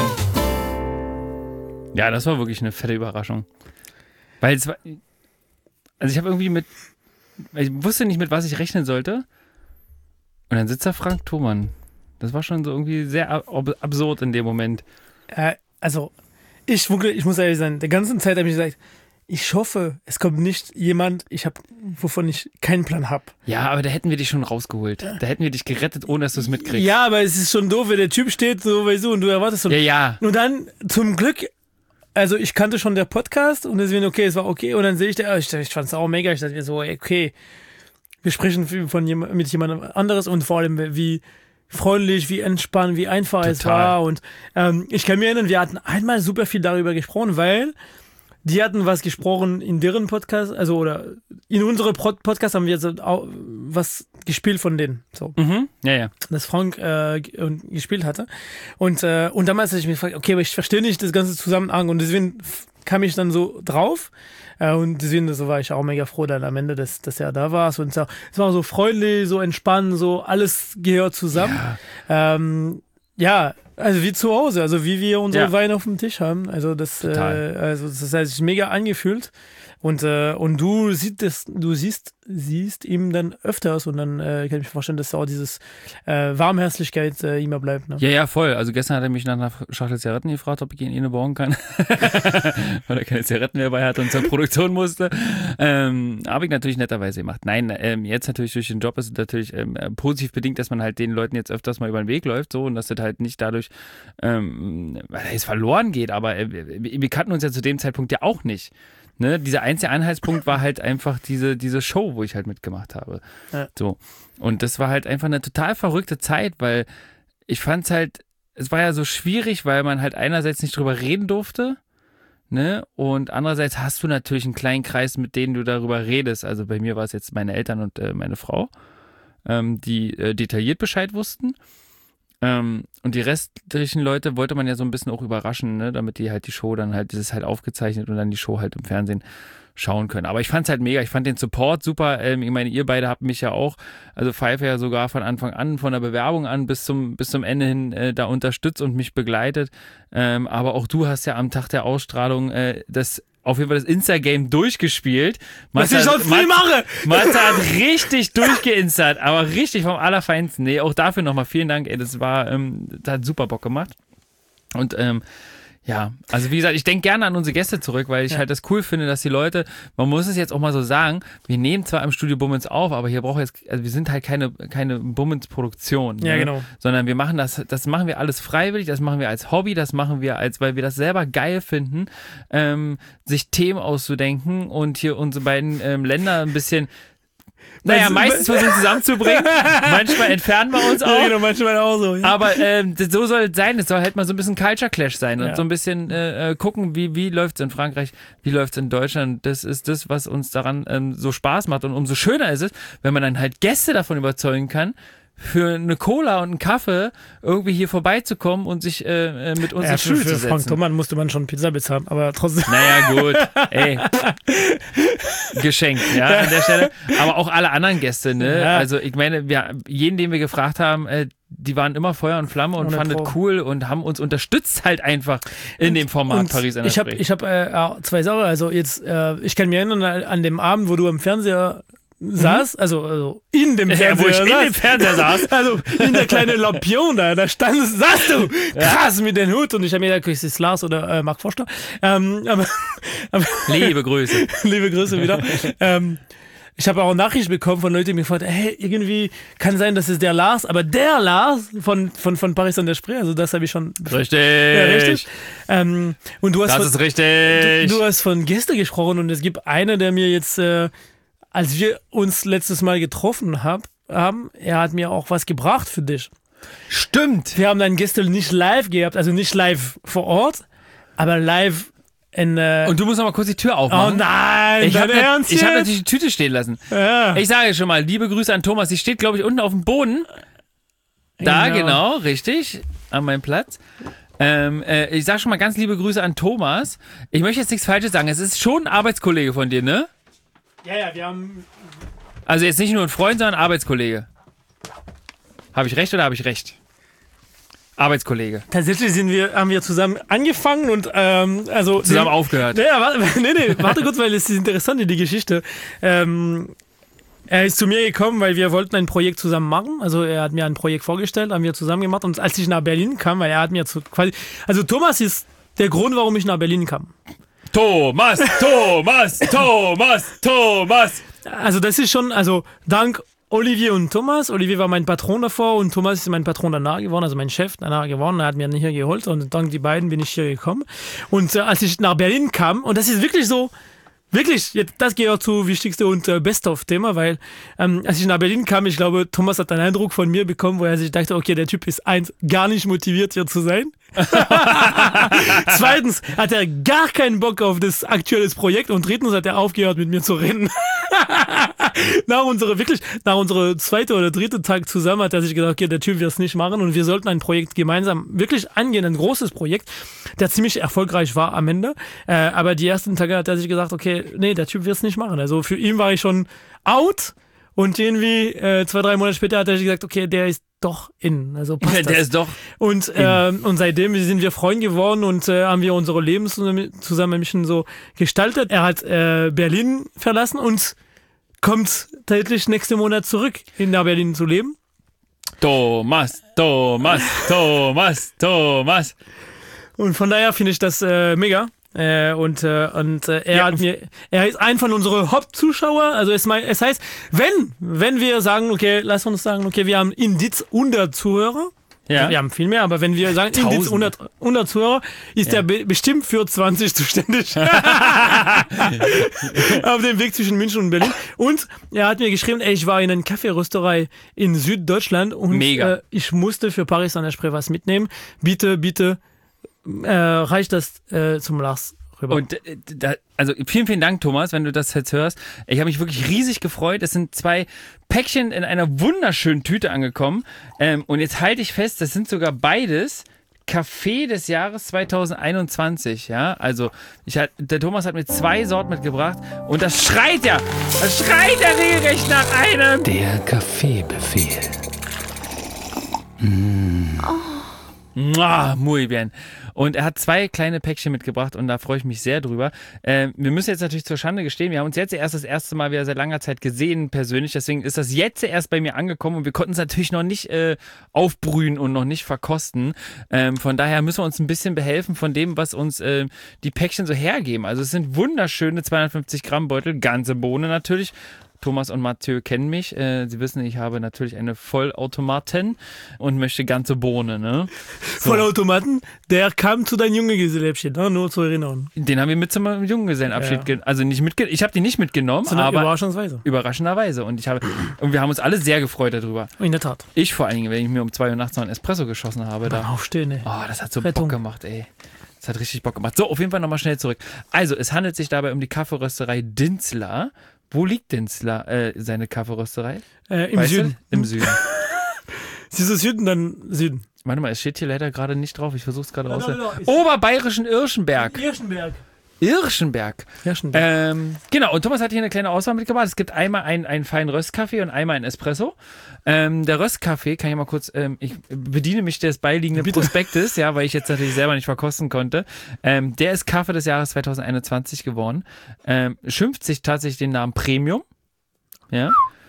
Ja, das war wirklich eine fette Überraschung. Weil es war, also ich habe irgendwie ich wusste nicht, mit was ich rechnen sollte. Und dann sitzt da Frank Thonmann. Das war schon so irgendwie sehr absurd in dem Moment. Also, ich muss ehrlich sein, der ganzen Zeit habe ich gesagt, ich hoffe, es kommt nicht jemand, wovon ich keinen Plan habe. Ja, aber da hätten wir dich schon rausgeholt. Da hätten wir dich gerettet, ohne dass du es mitkriegst. Ja, aber es ist schon doof, wenn der Typ steht, so weißt du, und du erwartest so. Ja. Und dann, zum Glück, also ich kannte schon der Podcast und deswegen, okay, es war okay. Und dann sehe ich, ich fand es auch mega. Ich dachte mir so, okay, wir sprechen mit jemandem anderes und vor allem, wie freundlich, wie entspannt, wie einfach es war. Und ich kann mir erinnern, wir hatten einmal super viel darüber gesprochen, weil die hatten was gesprochen in deren Podcast, also oder in unserem Podcast haben wir so was gespielt von denen. So. Mhm. Ja. Das Frank gespielt hatte. Und damals habe ich mich gefragt, okay, aber ich verstehe nicht das ganze Zusammenhang und deswegen kam ich dann so drauf. Und deswegen so war ich auch mega froh dann am Ende, dass er da war. Und es war so freundlich, so entspannt, so alles gehört zusammen. Ja. Ja, also wie zu Hause, also wie wir unsere Wein auf dem Tisch haben. Also das hat sich mega angefühlt. Und du siehst ihm dann öfters und dann kann ich mir vorstellen, dass auch dieses Warmherzlichkeit immer bleibt. Ne? Ja, voll. Also gestern hat er mich nach einer Schachtel Zigaretten gefragt, ob ich ihn borgen kann. Weil er keine Zigaretten mehr dabei hatte und zur Produktion musste. Habe ich natürlich netterweise gemacht. Nein, jetzt natürlich durch den Job ist es natürlich positiv bedingt, dass man halt den Leuten jetzt öfters mal über den Weg läuft so und dass das halt nicht dadurch es verloren geht. Aber wir kannten uns ja zu dem Zeitpunkt ja auch nicht. Ne, dieser einzige Anhaltspunkt war halt einfach diese Show, wo ich halt mitgemacht habe. Ja. So. Und das war halt einfach eine total verrückte Zeit, weil ich fand es halt, es war ja so schwierig, weil man halt einerseits nicht drüber reden durfte, ne, und andererseits hast du natürlich einen kleinen Kreis, mit denen du darüber redest. Also bei mir war es jetzt meine Eltern und meine Frau, die detailliert Bescheid wussten. Und die restlichen Leute wollte man ja so ein bisschen auch überraschen, ne, damit die halt die Show dann halt, das ist halt aufgezeichnet und dann die Show halt im Fernsehen schauen können. Aber ich fand's halt mega, ich fand den Support super. Ich meine, ihr beide habt mich ja auch, also Pfeife ja sogar von Anfang an, von der Bewerbung an bis zum Ende hin da unterstützt und mich begleitet. Aber auch du hast ja am Tag der Ausstrahlung auf jeden Fall das Insta-Game durchgespielt. Was ich sonst nie mache! Matze hat richtig durchgeinstert, aber richtig vom Allerfeinsten. Nee, auch dafür nochmal vielen Dank, ey, das hat super Bock gemacht. Und ja, also wie gesagt, ich denke gerne an unsere Gäste zurück, weil ich halt das cool finde, dass die Leute, man muss es jetzt auch mal so sagen, wir nehmen zwar im Studio Bummens auf, aber hier wir sind halt keine Bummens-Produktion. Ja, ne? Genau. Sondern wir machen das machen wir alles freiwillig, das machen wir als Hobby, das machen wir weil wir das selber geil finden, sich Themen auszudenken und hier unsere beiden Länder ein bisschen meistens versuchen zusammenzubringen. Manchmal entfernen wir uns auch. Ja, genau, manchmal auch so. Ja. Aber so soll es sein. Es soll halt mal so ein bisschen Culture Clash sein und so ein bisschen gucken, wie läuft es in Frankreich, wie läuft es in Deutschland. Das ist das, was uns daran so Spaß macht. Und umso schöner ist es, wenn man dann halt Gäste davon überzeugen kann, für eine Cola und einen Kaffee irgendwie hier vorbeizukommen und sich mit uns ins Stuhl zu setzen. Für Frank Thomann musste man schon Pizza bezahlen, aber trotzdem. Naja, gut. Ey. Geschenkt, ja, an der Stelle. Aber auch alle anderen Gäste, ne? Ja. Also ich meine, jeden, den wir gefragt haben, die waren immer Feuer und Flamme und fanden es cool und haben uns unterstützt halt einfach in dem Format Paris an der Spree. Ich habe zwei Sachen. Also jetzt, ich kann mich erinnern an dem Abend, wo du am Fernseher saß, also in dem Fernseher, wo ich in dem Fernseher saß. Also in der kleinen Lampion da saßt du krass mit dem Hut und ich habe mir gedacht, ist das Lars oder Marc Forster. Aber liebe Grüße. Liebe Grüße wieder. Ich habe auch Nachrichten bekommen von Leuten, die mir gefragt haben, hey, irgendwie kann sein, das ist der Lars, aber der Lars von Paris an der Spree, also das habe ich schon... Richtig. Ja, richtig. Und du hast das ist richtig. Du hast von Gästen gesprochen und es gibt einer, der mir jetzt... als wir uns letztes Mal getroffen haben, er hat mir auch was gebracht für dich. Stimmt. Wir haben deinen Gäste nicht live gehabt, also nicht live vor Ort, aber live in... Und du musst noch mal kurz die Tür aufmachen. Oh nein, ich habe natürlich die Tüte stehen lassen. Ja. Ich sage schon mal, liebe Grüße an Thomas. Die steht, glaube ich, unten auf dem Boden. Da, genau, richtig, an meinem Platz. Ich sage schon mal ganz liebe Grüße an Thomas. Ich möchte jetzt nichts Falsches sagen. Es ist schon ein Arbeitskollege von dir, ne? Ja, wir haben... Also jetzt nicht nur ein Freund, sondern ein Arbeitskollege. Habe ich recht oder habe ich recht? Arbeitskollege. Tatsächlich haben wir zusammen angefangen und zusammen aufgehört. Nee, warte kurz, weil es ist interessant, die Geschichte. Er ist zu mir gekommen, weil wir wollten ein Projekt zusammen machen. Also er hat mir ein Projekt vorgestellt, haben wir zusammen gemacht. Und als ich nach Berlin kam, weil er hat mir also Thomas ist der Grund, warum ich nach Berlin kam. Thomas! Also das ist schon, also dank Olivier und Thomas. Olivier war mein Patron davor und Thomas ist mein Patron danach geworden, also mein Chef danach geworden. Er hat mir hier geholt und dank die beiden bin ich hier gekommen. Und als ich nach Berlin kam, und das ist wirklich so, wirklich, das gehört zu wichtigste und Best-of-Thema, weil als ich nach Berlin kam, ich glaube, Thomas hat einen Eindruck von mir bekommen, wo er sich dachte, okay, der Typ ist gar nicht motiviert, hier zu sein. Zweitens hat er gar keinen Bock auf das aktuelle Projekt und drittens hat er aufgehört, mit mir zu reden. nach unserer zweite oder dritte Tag zusammen hat er sich gedacht, okay, der Typ wird es nicht machen und wir sollten ein Projekt gemeinsam wirklich angehen, ein großes Projekt, der ziemlich erfolgreich war am Ende. Aber die ersten Tage hat er sich gesagt, okay, nee, der Typ wird es nicht machen. Also für ihn war ich schon out und irgendwie 2-3 Monate später hat er sich gesagt, okay, der ist doch in. Also passt der das. ist doch und seitdem sind wir Freunde geworden und haben wir unsere Leben zusammen ein bisschen so gestaltet. Er hat Berlin verlassen und kommt tatsächlich nächsten Monat zurück nach Berlin zu leben. Thomas. Und von daher finde ich das mega. Er ist ein von unseren Hauptzuschauer. Also es heißt, wenn wir sagen, okay, lass uns sagen, okay, wir haben Indiz 100 Zuhörer. Ja. Wir haben viel mehr, aber wenn wir sagen, Indiz 100 Zuhörer, ist er bestimmt für 20 zuständig. Auf dem Weg zwischen München und Berlin. Und er hat mir geschrieben, ich war in einer Kaffeerösterei in Süddeutschland und ich musste für Paris an der Spree was mitnehmen. Bitte, reicht das zum Lars rüber. Und also vielen Dank, Thomas, wenn du das jetzt hörst. Ich habe mich wirklich riesig gefreut. Es sind 2 Päckchen in einer wunderschönen Tüte angekommen. Und jetzt halte ich fest, das sind sogar beides Kaffee des Jahres 2021. Ja, also der Thomas hat mir 2 Sorten mitgebracht und das schreit ja regelrecht nach einem. Der Kaffeebefehl. Muy bien. Und er hat 2 kleine Päckchen mitgebracht und da freue ich mich sehr drüber. Wir müssen jetzt natürlich zur Schande gestehen, wir haben uns jetzt das erste Mal wieder seit langer Zeit gesehen persönlich, deswegen ist das jetzt erst bei mir angekommen und wir konnten es natürlich noch nicht aufbrühen und noch nicht verkosten. Von daher müssen wir uns ein bisschen behelfen von dem, was uns die Päckchen so hergeben. Also es sind wunderschöne 250 Gramm Beutel, ganze Bohne natürlich. Thomas und Mathieu kennen mich. Sie wissen, ich habe natürlich eine Vollautomaten und möchte ganze Bohne. Ne? So. Vollautomaten, der kam zu deinem Junggesellenabschied, ne? Nur zur Erinnerung. Den haben wir mit zum Junggesellenabschied, also nicht ich habe den nicht mitgenommen, aber überraschenderweise. Und wir haben uns alle sehr gefreut darüber. In der Tat. Ich vor allen Dingen, wenn ich mir um 2 Uhr nachts noch einen Espresso geschossen habe. Beim Aufstehen, ey. Oh, das hat so Bock gemacht, ey. Das hat richtig Bock gemacht. So, auf jeden Fall nochmal schnell zurück. Also, es handelt sich dabei um die Kaffeerösterei Dinzler. Wo liegt Dinzler, seine Kaffeerösterei? Im Süden. Im Süden. Siehst du Süden, dann Süden. Warte mal, es steht hier leider gerade nicht drauf. Ich versuche es gerade raus. Oberbayerischen Irschenberg. Irschenberg. Genau, und Thomas hat hier eine kleine Auswahl mitgebracht. Es gibt einmal einen feinen Röstkaffee und einmal einen Espresso. Der Röstkaffee, kann ich mal kurz, ich bediene mich des beiliegenden Prospektes, ja, weil ich jetzt natürlich selber nicht verkosten konnte. Der ist Kaffee des Jahres 2021 geworden. Schimpft sich tatsächlich den Namen Premium. Ja.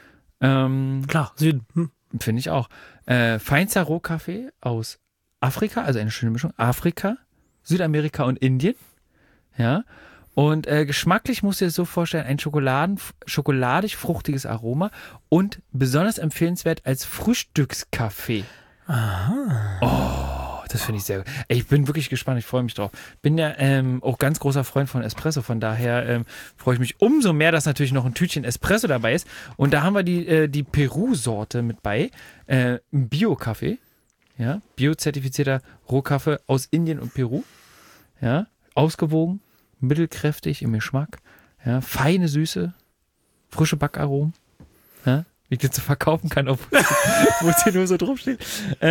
Klar, Süden. Finde ich auch. Feinster Rohkaffee aus Afrika, also eine schöne Mischung. Afrika, Südamerika und Indien. Ja, und geschmacklich musst du dir das so vorstellen, ein schokoladig-fruchtiges Aroma und besonders empfehlenswert als Frühstückskaffee. Aha. Oh, das finde ich sehr gut. Ich bin wirklich gespannt, ich freue mich drauf. Bin ja auch ganz großer Freund von Espresso, von daher freue ich mich umso mehr, dass natürlich noch ein Tütchen Espresso dabei ist. Und da haben wir die Peru-Sorte mit bei, Bio-Kaffee, ja, biozertifizierter Rohkaffee aus Indien und Peru, ja. Ausgewogen, mittelkräftig im Geschmack, ja, feine Süße, frische Backaromen, ja, wie ich dir zu verkaufen kann, wo es hier nur so drauf steht.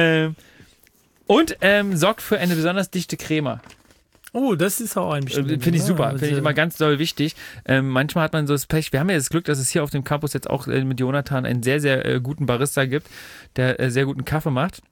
Und sorgt für eine besonders dichte Crema. Oh, das ist auch ein bestimmt. Finde ich super, finde ich immer ganz doll wichtig. Manchmal hat man so das Pech, wir haben ja das Glück, dass es hier auf dem Campus jetzt auch mit Jonathan einen sehr, sehr guten Barista gibt, der sehr guten Kaffee macht.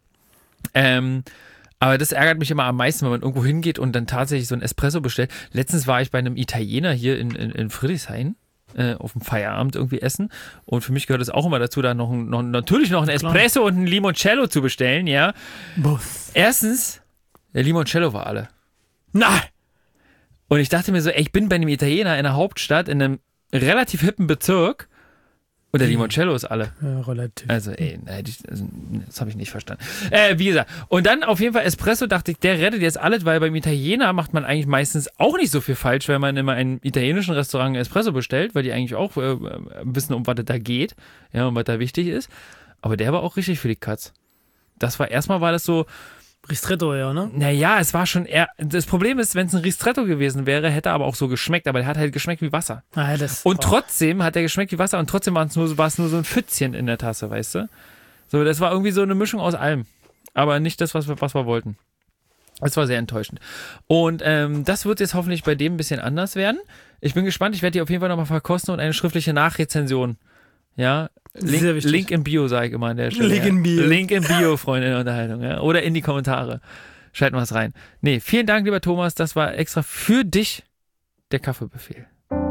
Aber das ärgert mich immer am meisten, wenn man irgendwo hingeht und dann tatsächlich so ein Espresso bestellt. Letztens war ich bei einem Italiener hier in Friedrichshain auf dem Feierabend irgendwie essen. Und für mich gehört es auch immer dazu, da natürlich noch ein Espresso und ein Limoncello zu bestellen, ja. Both. Erstens, der Limoncello war alle. Nein! Und ich dachte mir so, ich bin bei einem Italiener in der Hauptstadt, in einem relativ hippen Bezirk. Und der Limoncello ist alle. Ja, relativ. Also, das habe ich nicht verstanden. Wie gesagt, und dann auf jeden Fall Espresso, dachte ich, der rettet jetzt alles, weil beim Italiener macht man eigentlich meistens auch nicht so viel falsch, wenn man immer in einem italienischen Restaurant Espresso bestellt, weil die eigentlich auch wissen, um was es da geht, ja, und was da wichtig ist. Aber der war auch richtig für die Katz. Erstmal war das so, Ristretto, ja, ne? Naja, es war schon eher. Das Problem ist, wenn es ein Ristretto gewesen wäre, hätte er aber auch so geschmeckt, aber der hat halt geschmeckt wie Wasser. Trotzdem hat er geschmeckt wie Wasser und trotzdem war es nur so ein Pfützchen in der Tasse, weißt du? So, das war irgendwie so eine Mischung aus allem. Aber nicht das, was wir wollten. Das war sehr enttäuschend. Und das wird jetzt hoffentlich bei dem ein bisschen anders werden. Ich bin gespannt, ich werde die auf jeden Fall nochmal verkosten und eine schriftliche Nachrezension Ja, Sehr wichtig. Link in Bio, sage ich immer an der Stelle. Link in Bio. Link in Bio, Freunde der Unterhaltung. Ja. Oder in die Kommentare. Schalten wir es rein. Nee, vielen Dank, lieber Thomas. Das war extra für dich der Kaffeebefehl.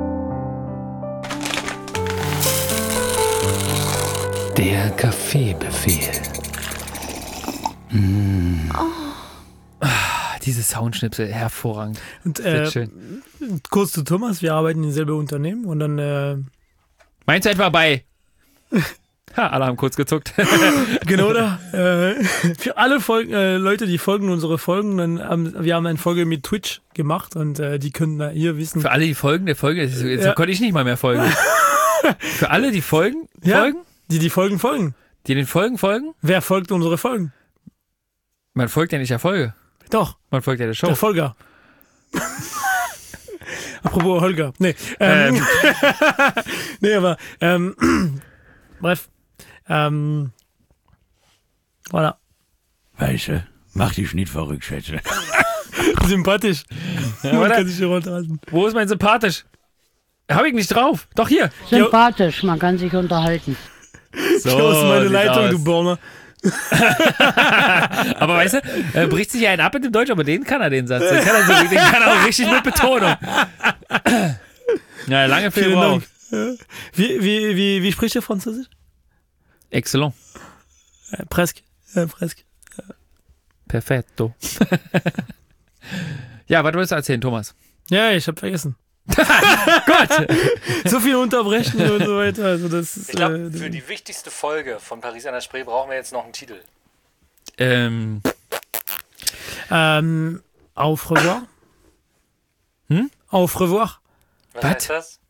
Der Kaffeebefehl. Diese Soundschnipsel, hervorragend. Und schön. Kurz zu Thomas, wir arbeiten in selben Unternehmen und dann Meinst du etwa bei? Alle haben kurz gezuckt. Genau da. Für alle Leute, die folgen unsere Folgen, wir haben eine Folge mit Twitch gemacht und die können da hier wissen. Für alle, die folgen der Folge, jetzt konnte ich nicht mal mehr folgen. Für alle, die folgen? Die folgen. Die den folgen? Wer folgt unsere Folgen? Man folgt ja nicht der Folge. Doch. Man folgt ja der Show. Der Folger. Apropos Holger. Nee. Nee, aber bref. Voilà. Weißt du, mach dich nicht verrückt, Schätze. Sympathisch. Ja, Man kann sich hier unterhalten. Wo ist mein sympathisch? Hab ich nicht drauf. Doch hier. Sympathisch, man kann sich unterhalten. So, Klaus, meine Leitung, aus. du Borner. Aber weißt du, bricht sich ja einen ab mit dem Deutsch, aber den kann er, den Satz. Den kann er auch richtig mit Betonung. Ja, lange viel Vielen Dank. Wie spricht ihr Französisch? Excellent. Presque. Presque. Perfetto. Ja, was wolltest du erzählen, Thomas? Ja, ich habe vergessen. Gott! So viel unterbrechen und so weiter. Also das ist, ich glaube, für die wichtigste Folge von Paris an der Spree brauchen wir jetzt noch einen Titel. Auf revoir. Auf revoir. Was heißt das?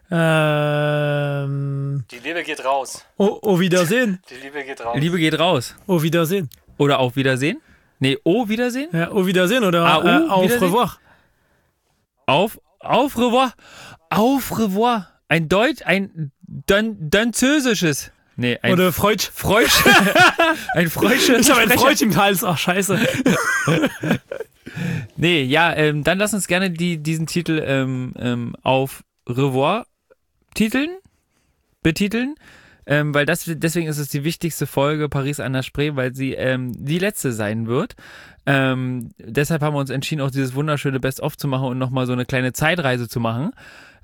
Die Liebe geht raus. Au Wiedersehen. Die Liebe geht raus. Liebe geht raus. Au Wiedersehen. Oder auf Wiedersehen? Nee, au Wiedersehen? Ja, au Wiedersehen oder auf Wiedersehen? revoir. Auf revoir. Auf revoir. Ein Französisches. Nee, ein oder Freudsch. Ein Freudsches. Ich habe ein Freudsch im Hals. Ach, scheiße. Nee, ja, dann lass uns gerne diesen Titel auf revoir betiteln. Weil deswegen ist es die wichtigste Folge Paris an der Spree, weil sie die letzte sein wird. Deshalb haben wir uns entschieden, auch dieses wunderschöne Best-of zu machen und nochmal so eine kleine Zeitreise zu machen.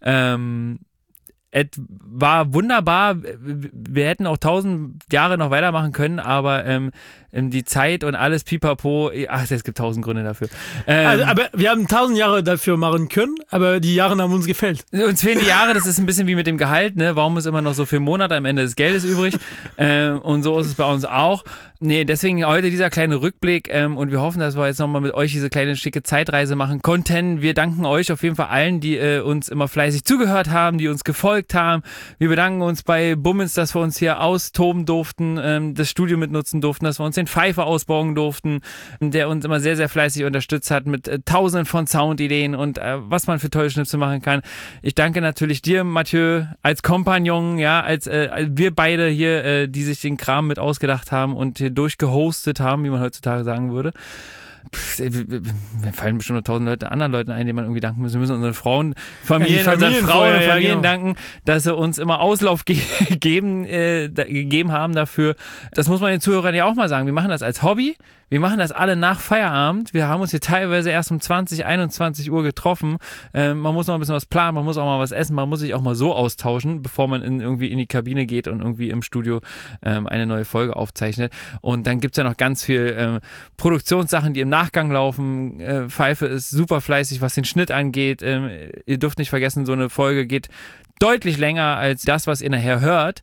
Es war wunderbar. Wir hätten auch 1000 Jahre noch weitermachen können, aber die Zeit und alles pipapo, es gibt 1000 Gründe dafür. Aber wir haben 1000 Jahre dafür machen können, aber die Jahre haben uns gefällt. Uns fehlen die Jahre, das ist ein bisschen wie mit dem Gehalt, ne? Warum ist immer noch so viele Monate am Ende des Geldes übrig? Und so ist es bei uns auch. Nee, deswegen heute dieser kleine Rückblick und wir hoffen, dass wir jetzt nochmal mit euch diese kleine schicke Zeitreise machen konnten. Wir danken euch auf jeden Fall allen, die uns immer fleißig zugehört haben, die uns gefolgt haben. Wir bedanken uns bei Bummens, dass wir uns hier austoben durften, das Studio mitnutzen durften, dass wir uns den Pfeifer ausbauen durften, der uns immer sehr, sehr fleißig unterstützt hat mit tausenden von Soundideen und was man für tolle Schnipsel machen kann. Ich danke natürlich dir, Mathieu, als Kompagnon, ja, als wir beide hier, die sich den Kram mit ausgedacht haben und hier durchgehostet haben, wie man heutzutage sagen würde. Mir fallen bestimmt noch 1000 anderen Leuten ein, denen man irgendwie danken muss. Wir müssen unseren Frauen, Familien danken, dass sie uns immer Auslauf gegeben haben dafür. Das muss man den Zuhörern ja auch mal sagen. Wir machen das als Hobby. Wir machen das alle nach Feierabend. Wir haben uns hier teilweise erst um 20, 21 Uhr getroffen. Man muss noch ein bisschen was planen, man muss auch mal was essen, man muss sich auch mal so austauschen, bevor man irgendwie in die Kabine geht und irgendwie im Studio eine neue Folge aufzeichnet. Und dann gibt's ja noch ganz viel Produktionssachen, die im Nachgang laufen. Pfeife ist super fleißig, was den Schnitt angeht. Ihr dürft nicht vergessen, so eine Folge geht deutlich länger als das, was ihr nachher hört.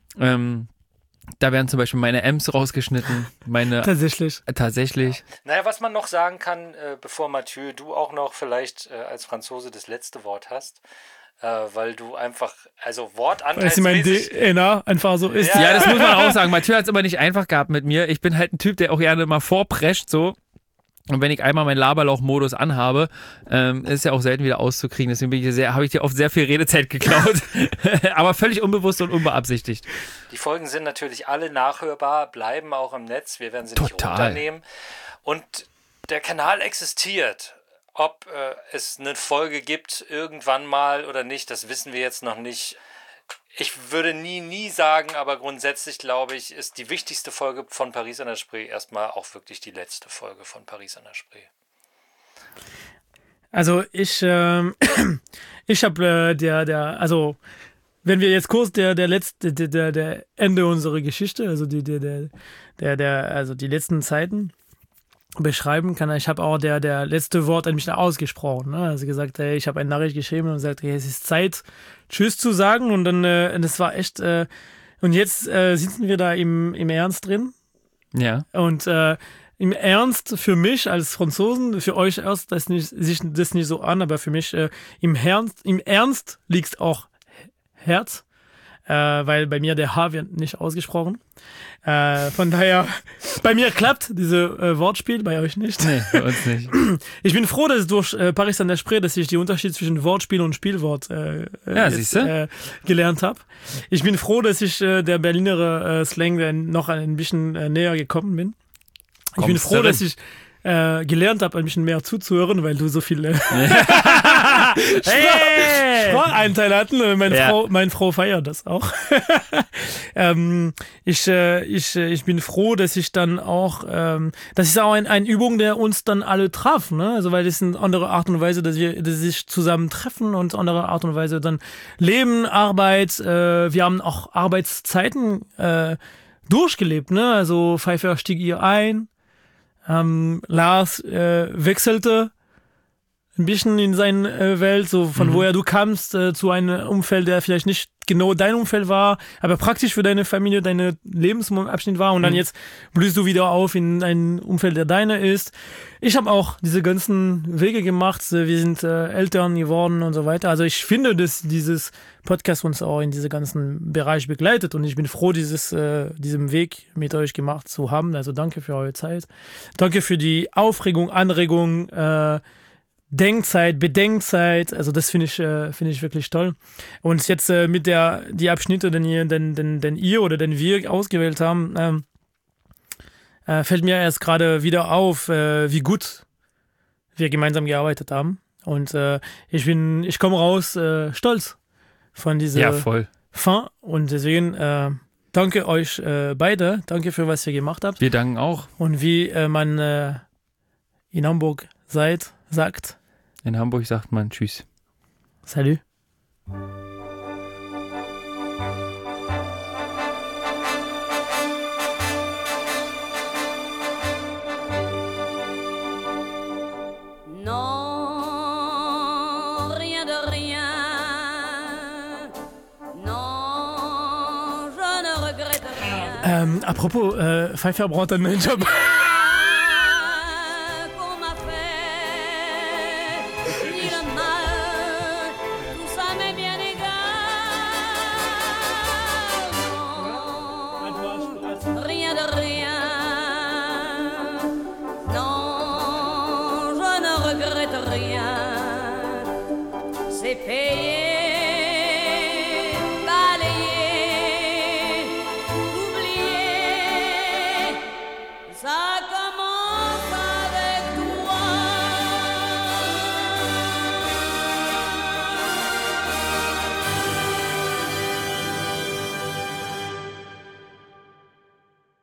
Da werden zum Beispiel meine M's rausgeschnitten. Tatsächlich. Naja, was man noch sagen kann, bevor Mathieu, du auch noch vielleicht als Franzose das letzte Wort hast, weil du einfach, also wortanteilsmäßig... Weil DNA einfach so ist. Ja, das muss man auch sagen. Mathieu hat es immer nicht einfach gehabt mit mir. Ich bin halt ein Typ, der auch gerne mal vorprescht, so. Und wenn ich einmal meinen Laberlauch-Modus anhabe, ist ja auch selten wieder auszukriegen. Deswegen habe ich dir oft sehr viel Redezeit geklaut. Aber völlig unbewusst und unbeabsichtigt. Die Folgen sind natürlich alle nachhörbar, bleiben auch im Netz. Wir werden sie nicht runternehmen. Und der Kanal existiert. Ob es eine Folge gibt, irgendwann mal oder nicht, das wissen wir jetzt noch nicht. Ich würde nie sagen, aber grundsätzlich glaube ich, ist die wichtigste Folge von Paris an der Spree erstmal auch wirklich die letzte Folge von Paris an der Spree. Also ich habe also wenn wir jetzt kurz der Ende unserer Geschichte, also also die letzten Zeiten beschreiben kann, ich habe auch der letzte Wort an mich ausgesprochen, ne? Also gesagt, ich habe eine Nachricht geschrieben und gesagt, es ist Zeit, Tschüss zu sagen, und dann das war echt und jetzt sitzen wir da im Ernst drin. Ja. Und im Ernst für mich als Franzosen, für euch erst das nicht so an, aber für mich im Ernst liegt auch Herz, weil bei mir der H wird nicht ausgesprochen. Von daher, bei mir klappt diese Wortspiel, bei euch nicht. Nee, bei uns nicht. Ich bin froh, dass durch Paris an der Spree, dass ich die Unterschied zwischen Wortspiel und Spielwort gelernt habe. Ich bin froh, dass ich der Berliner Slang noch ein bisschen näher gekommen bin. Ich bin froh, dass ich gelernt habe, ein bisschen mehr zuzuhören, weil du so viele Spracheinteile hatten. Meine Frau feiert das auch. Ich bin froh, dass ich dann auch, das ist auch eine Übung, der uns dann alle traf, ne? Also, weil das ist eine andere Art und Weise, dass sich zusammen treffen und andere Art und Weise dann leben, Arbeit, wir haben auch Arbeitszeiten durchgelebt, ne? Also Pfeiffer stieg hier ein, Lars wechselte ein bisschen in seine Welt, so von woher du kamst, zu einem Umfeld, der vielleicht nicht genau dein Umfeld war, aber praktisch für deine Familie, deine Lebensabschnitt war, und dann jetzt blühst du wieder auf in ein Umfeld, der deine ist. Ich habe auch diese ganzen Wege gemacht, wir sind Eltern geworden und so weiter. Also ich finde, dass dieses Podcast uns auch in diese ganzen Bereich begleitet, und ich bin froh, diesem Weg mit euch gemacht zu haben. Also danke für eure Zeit. Danke für die Aufregung, Anregung, Denkzeit, Bedenkzeit, also das finde ich wirklich toll. Und jetzt mit die Abschnitte, den ihr oder den wir ausgewählt haben, fällt mir erst gerade wieder auf, wie gut wir gemeinsam gearbeitet haben. Und ich komme raus stolz von dieser Fin. Und deswegen danke euch beide, danke für was ihr gemacht habt. Wir danken auch. Und wie man in Hamburg sagt. In Hamburg sagt man Tschüss. Salut. Non, rien de rien. Non, je ne regrette rien. Apropos, Pfeiffer braucht einen neuen Job.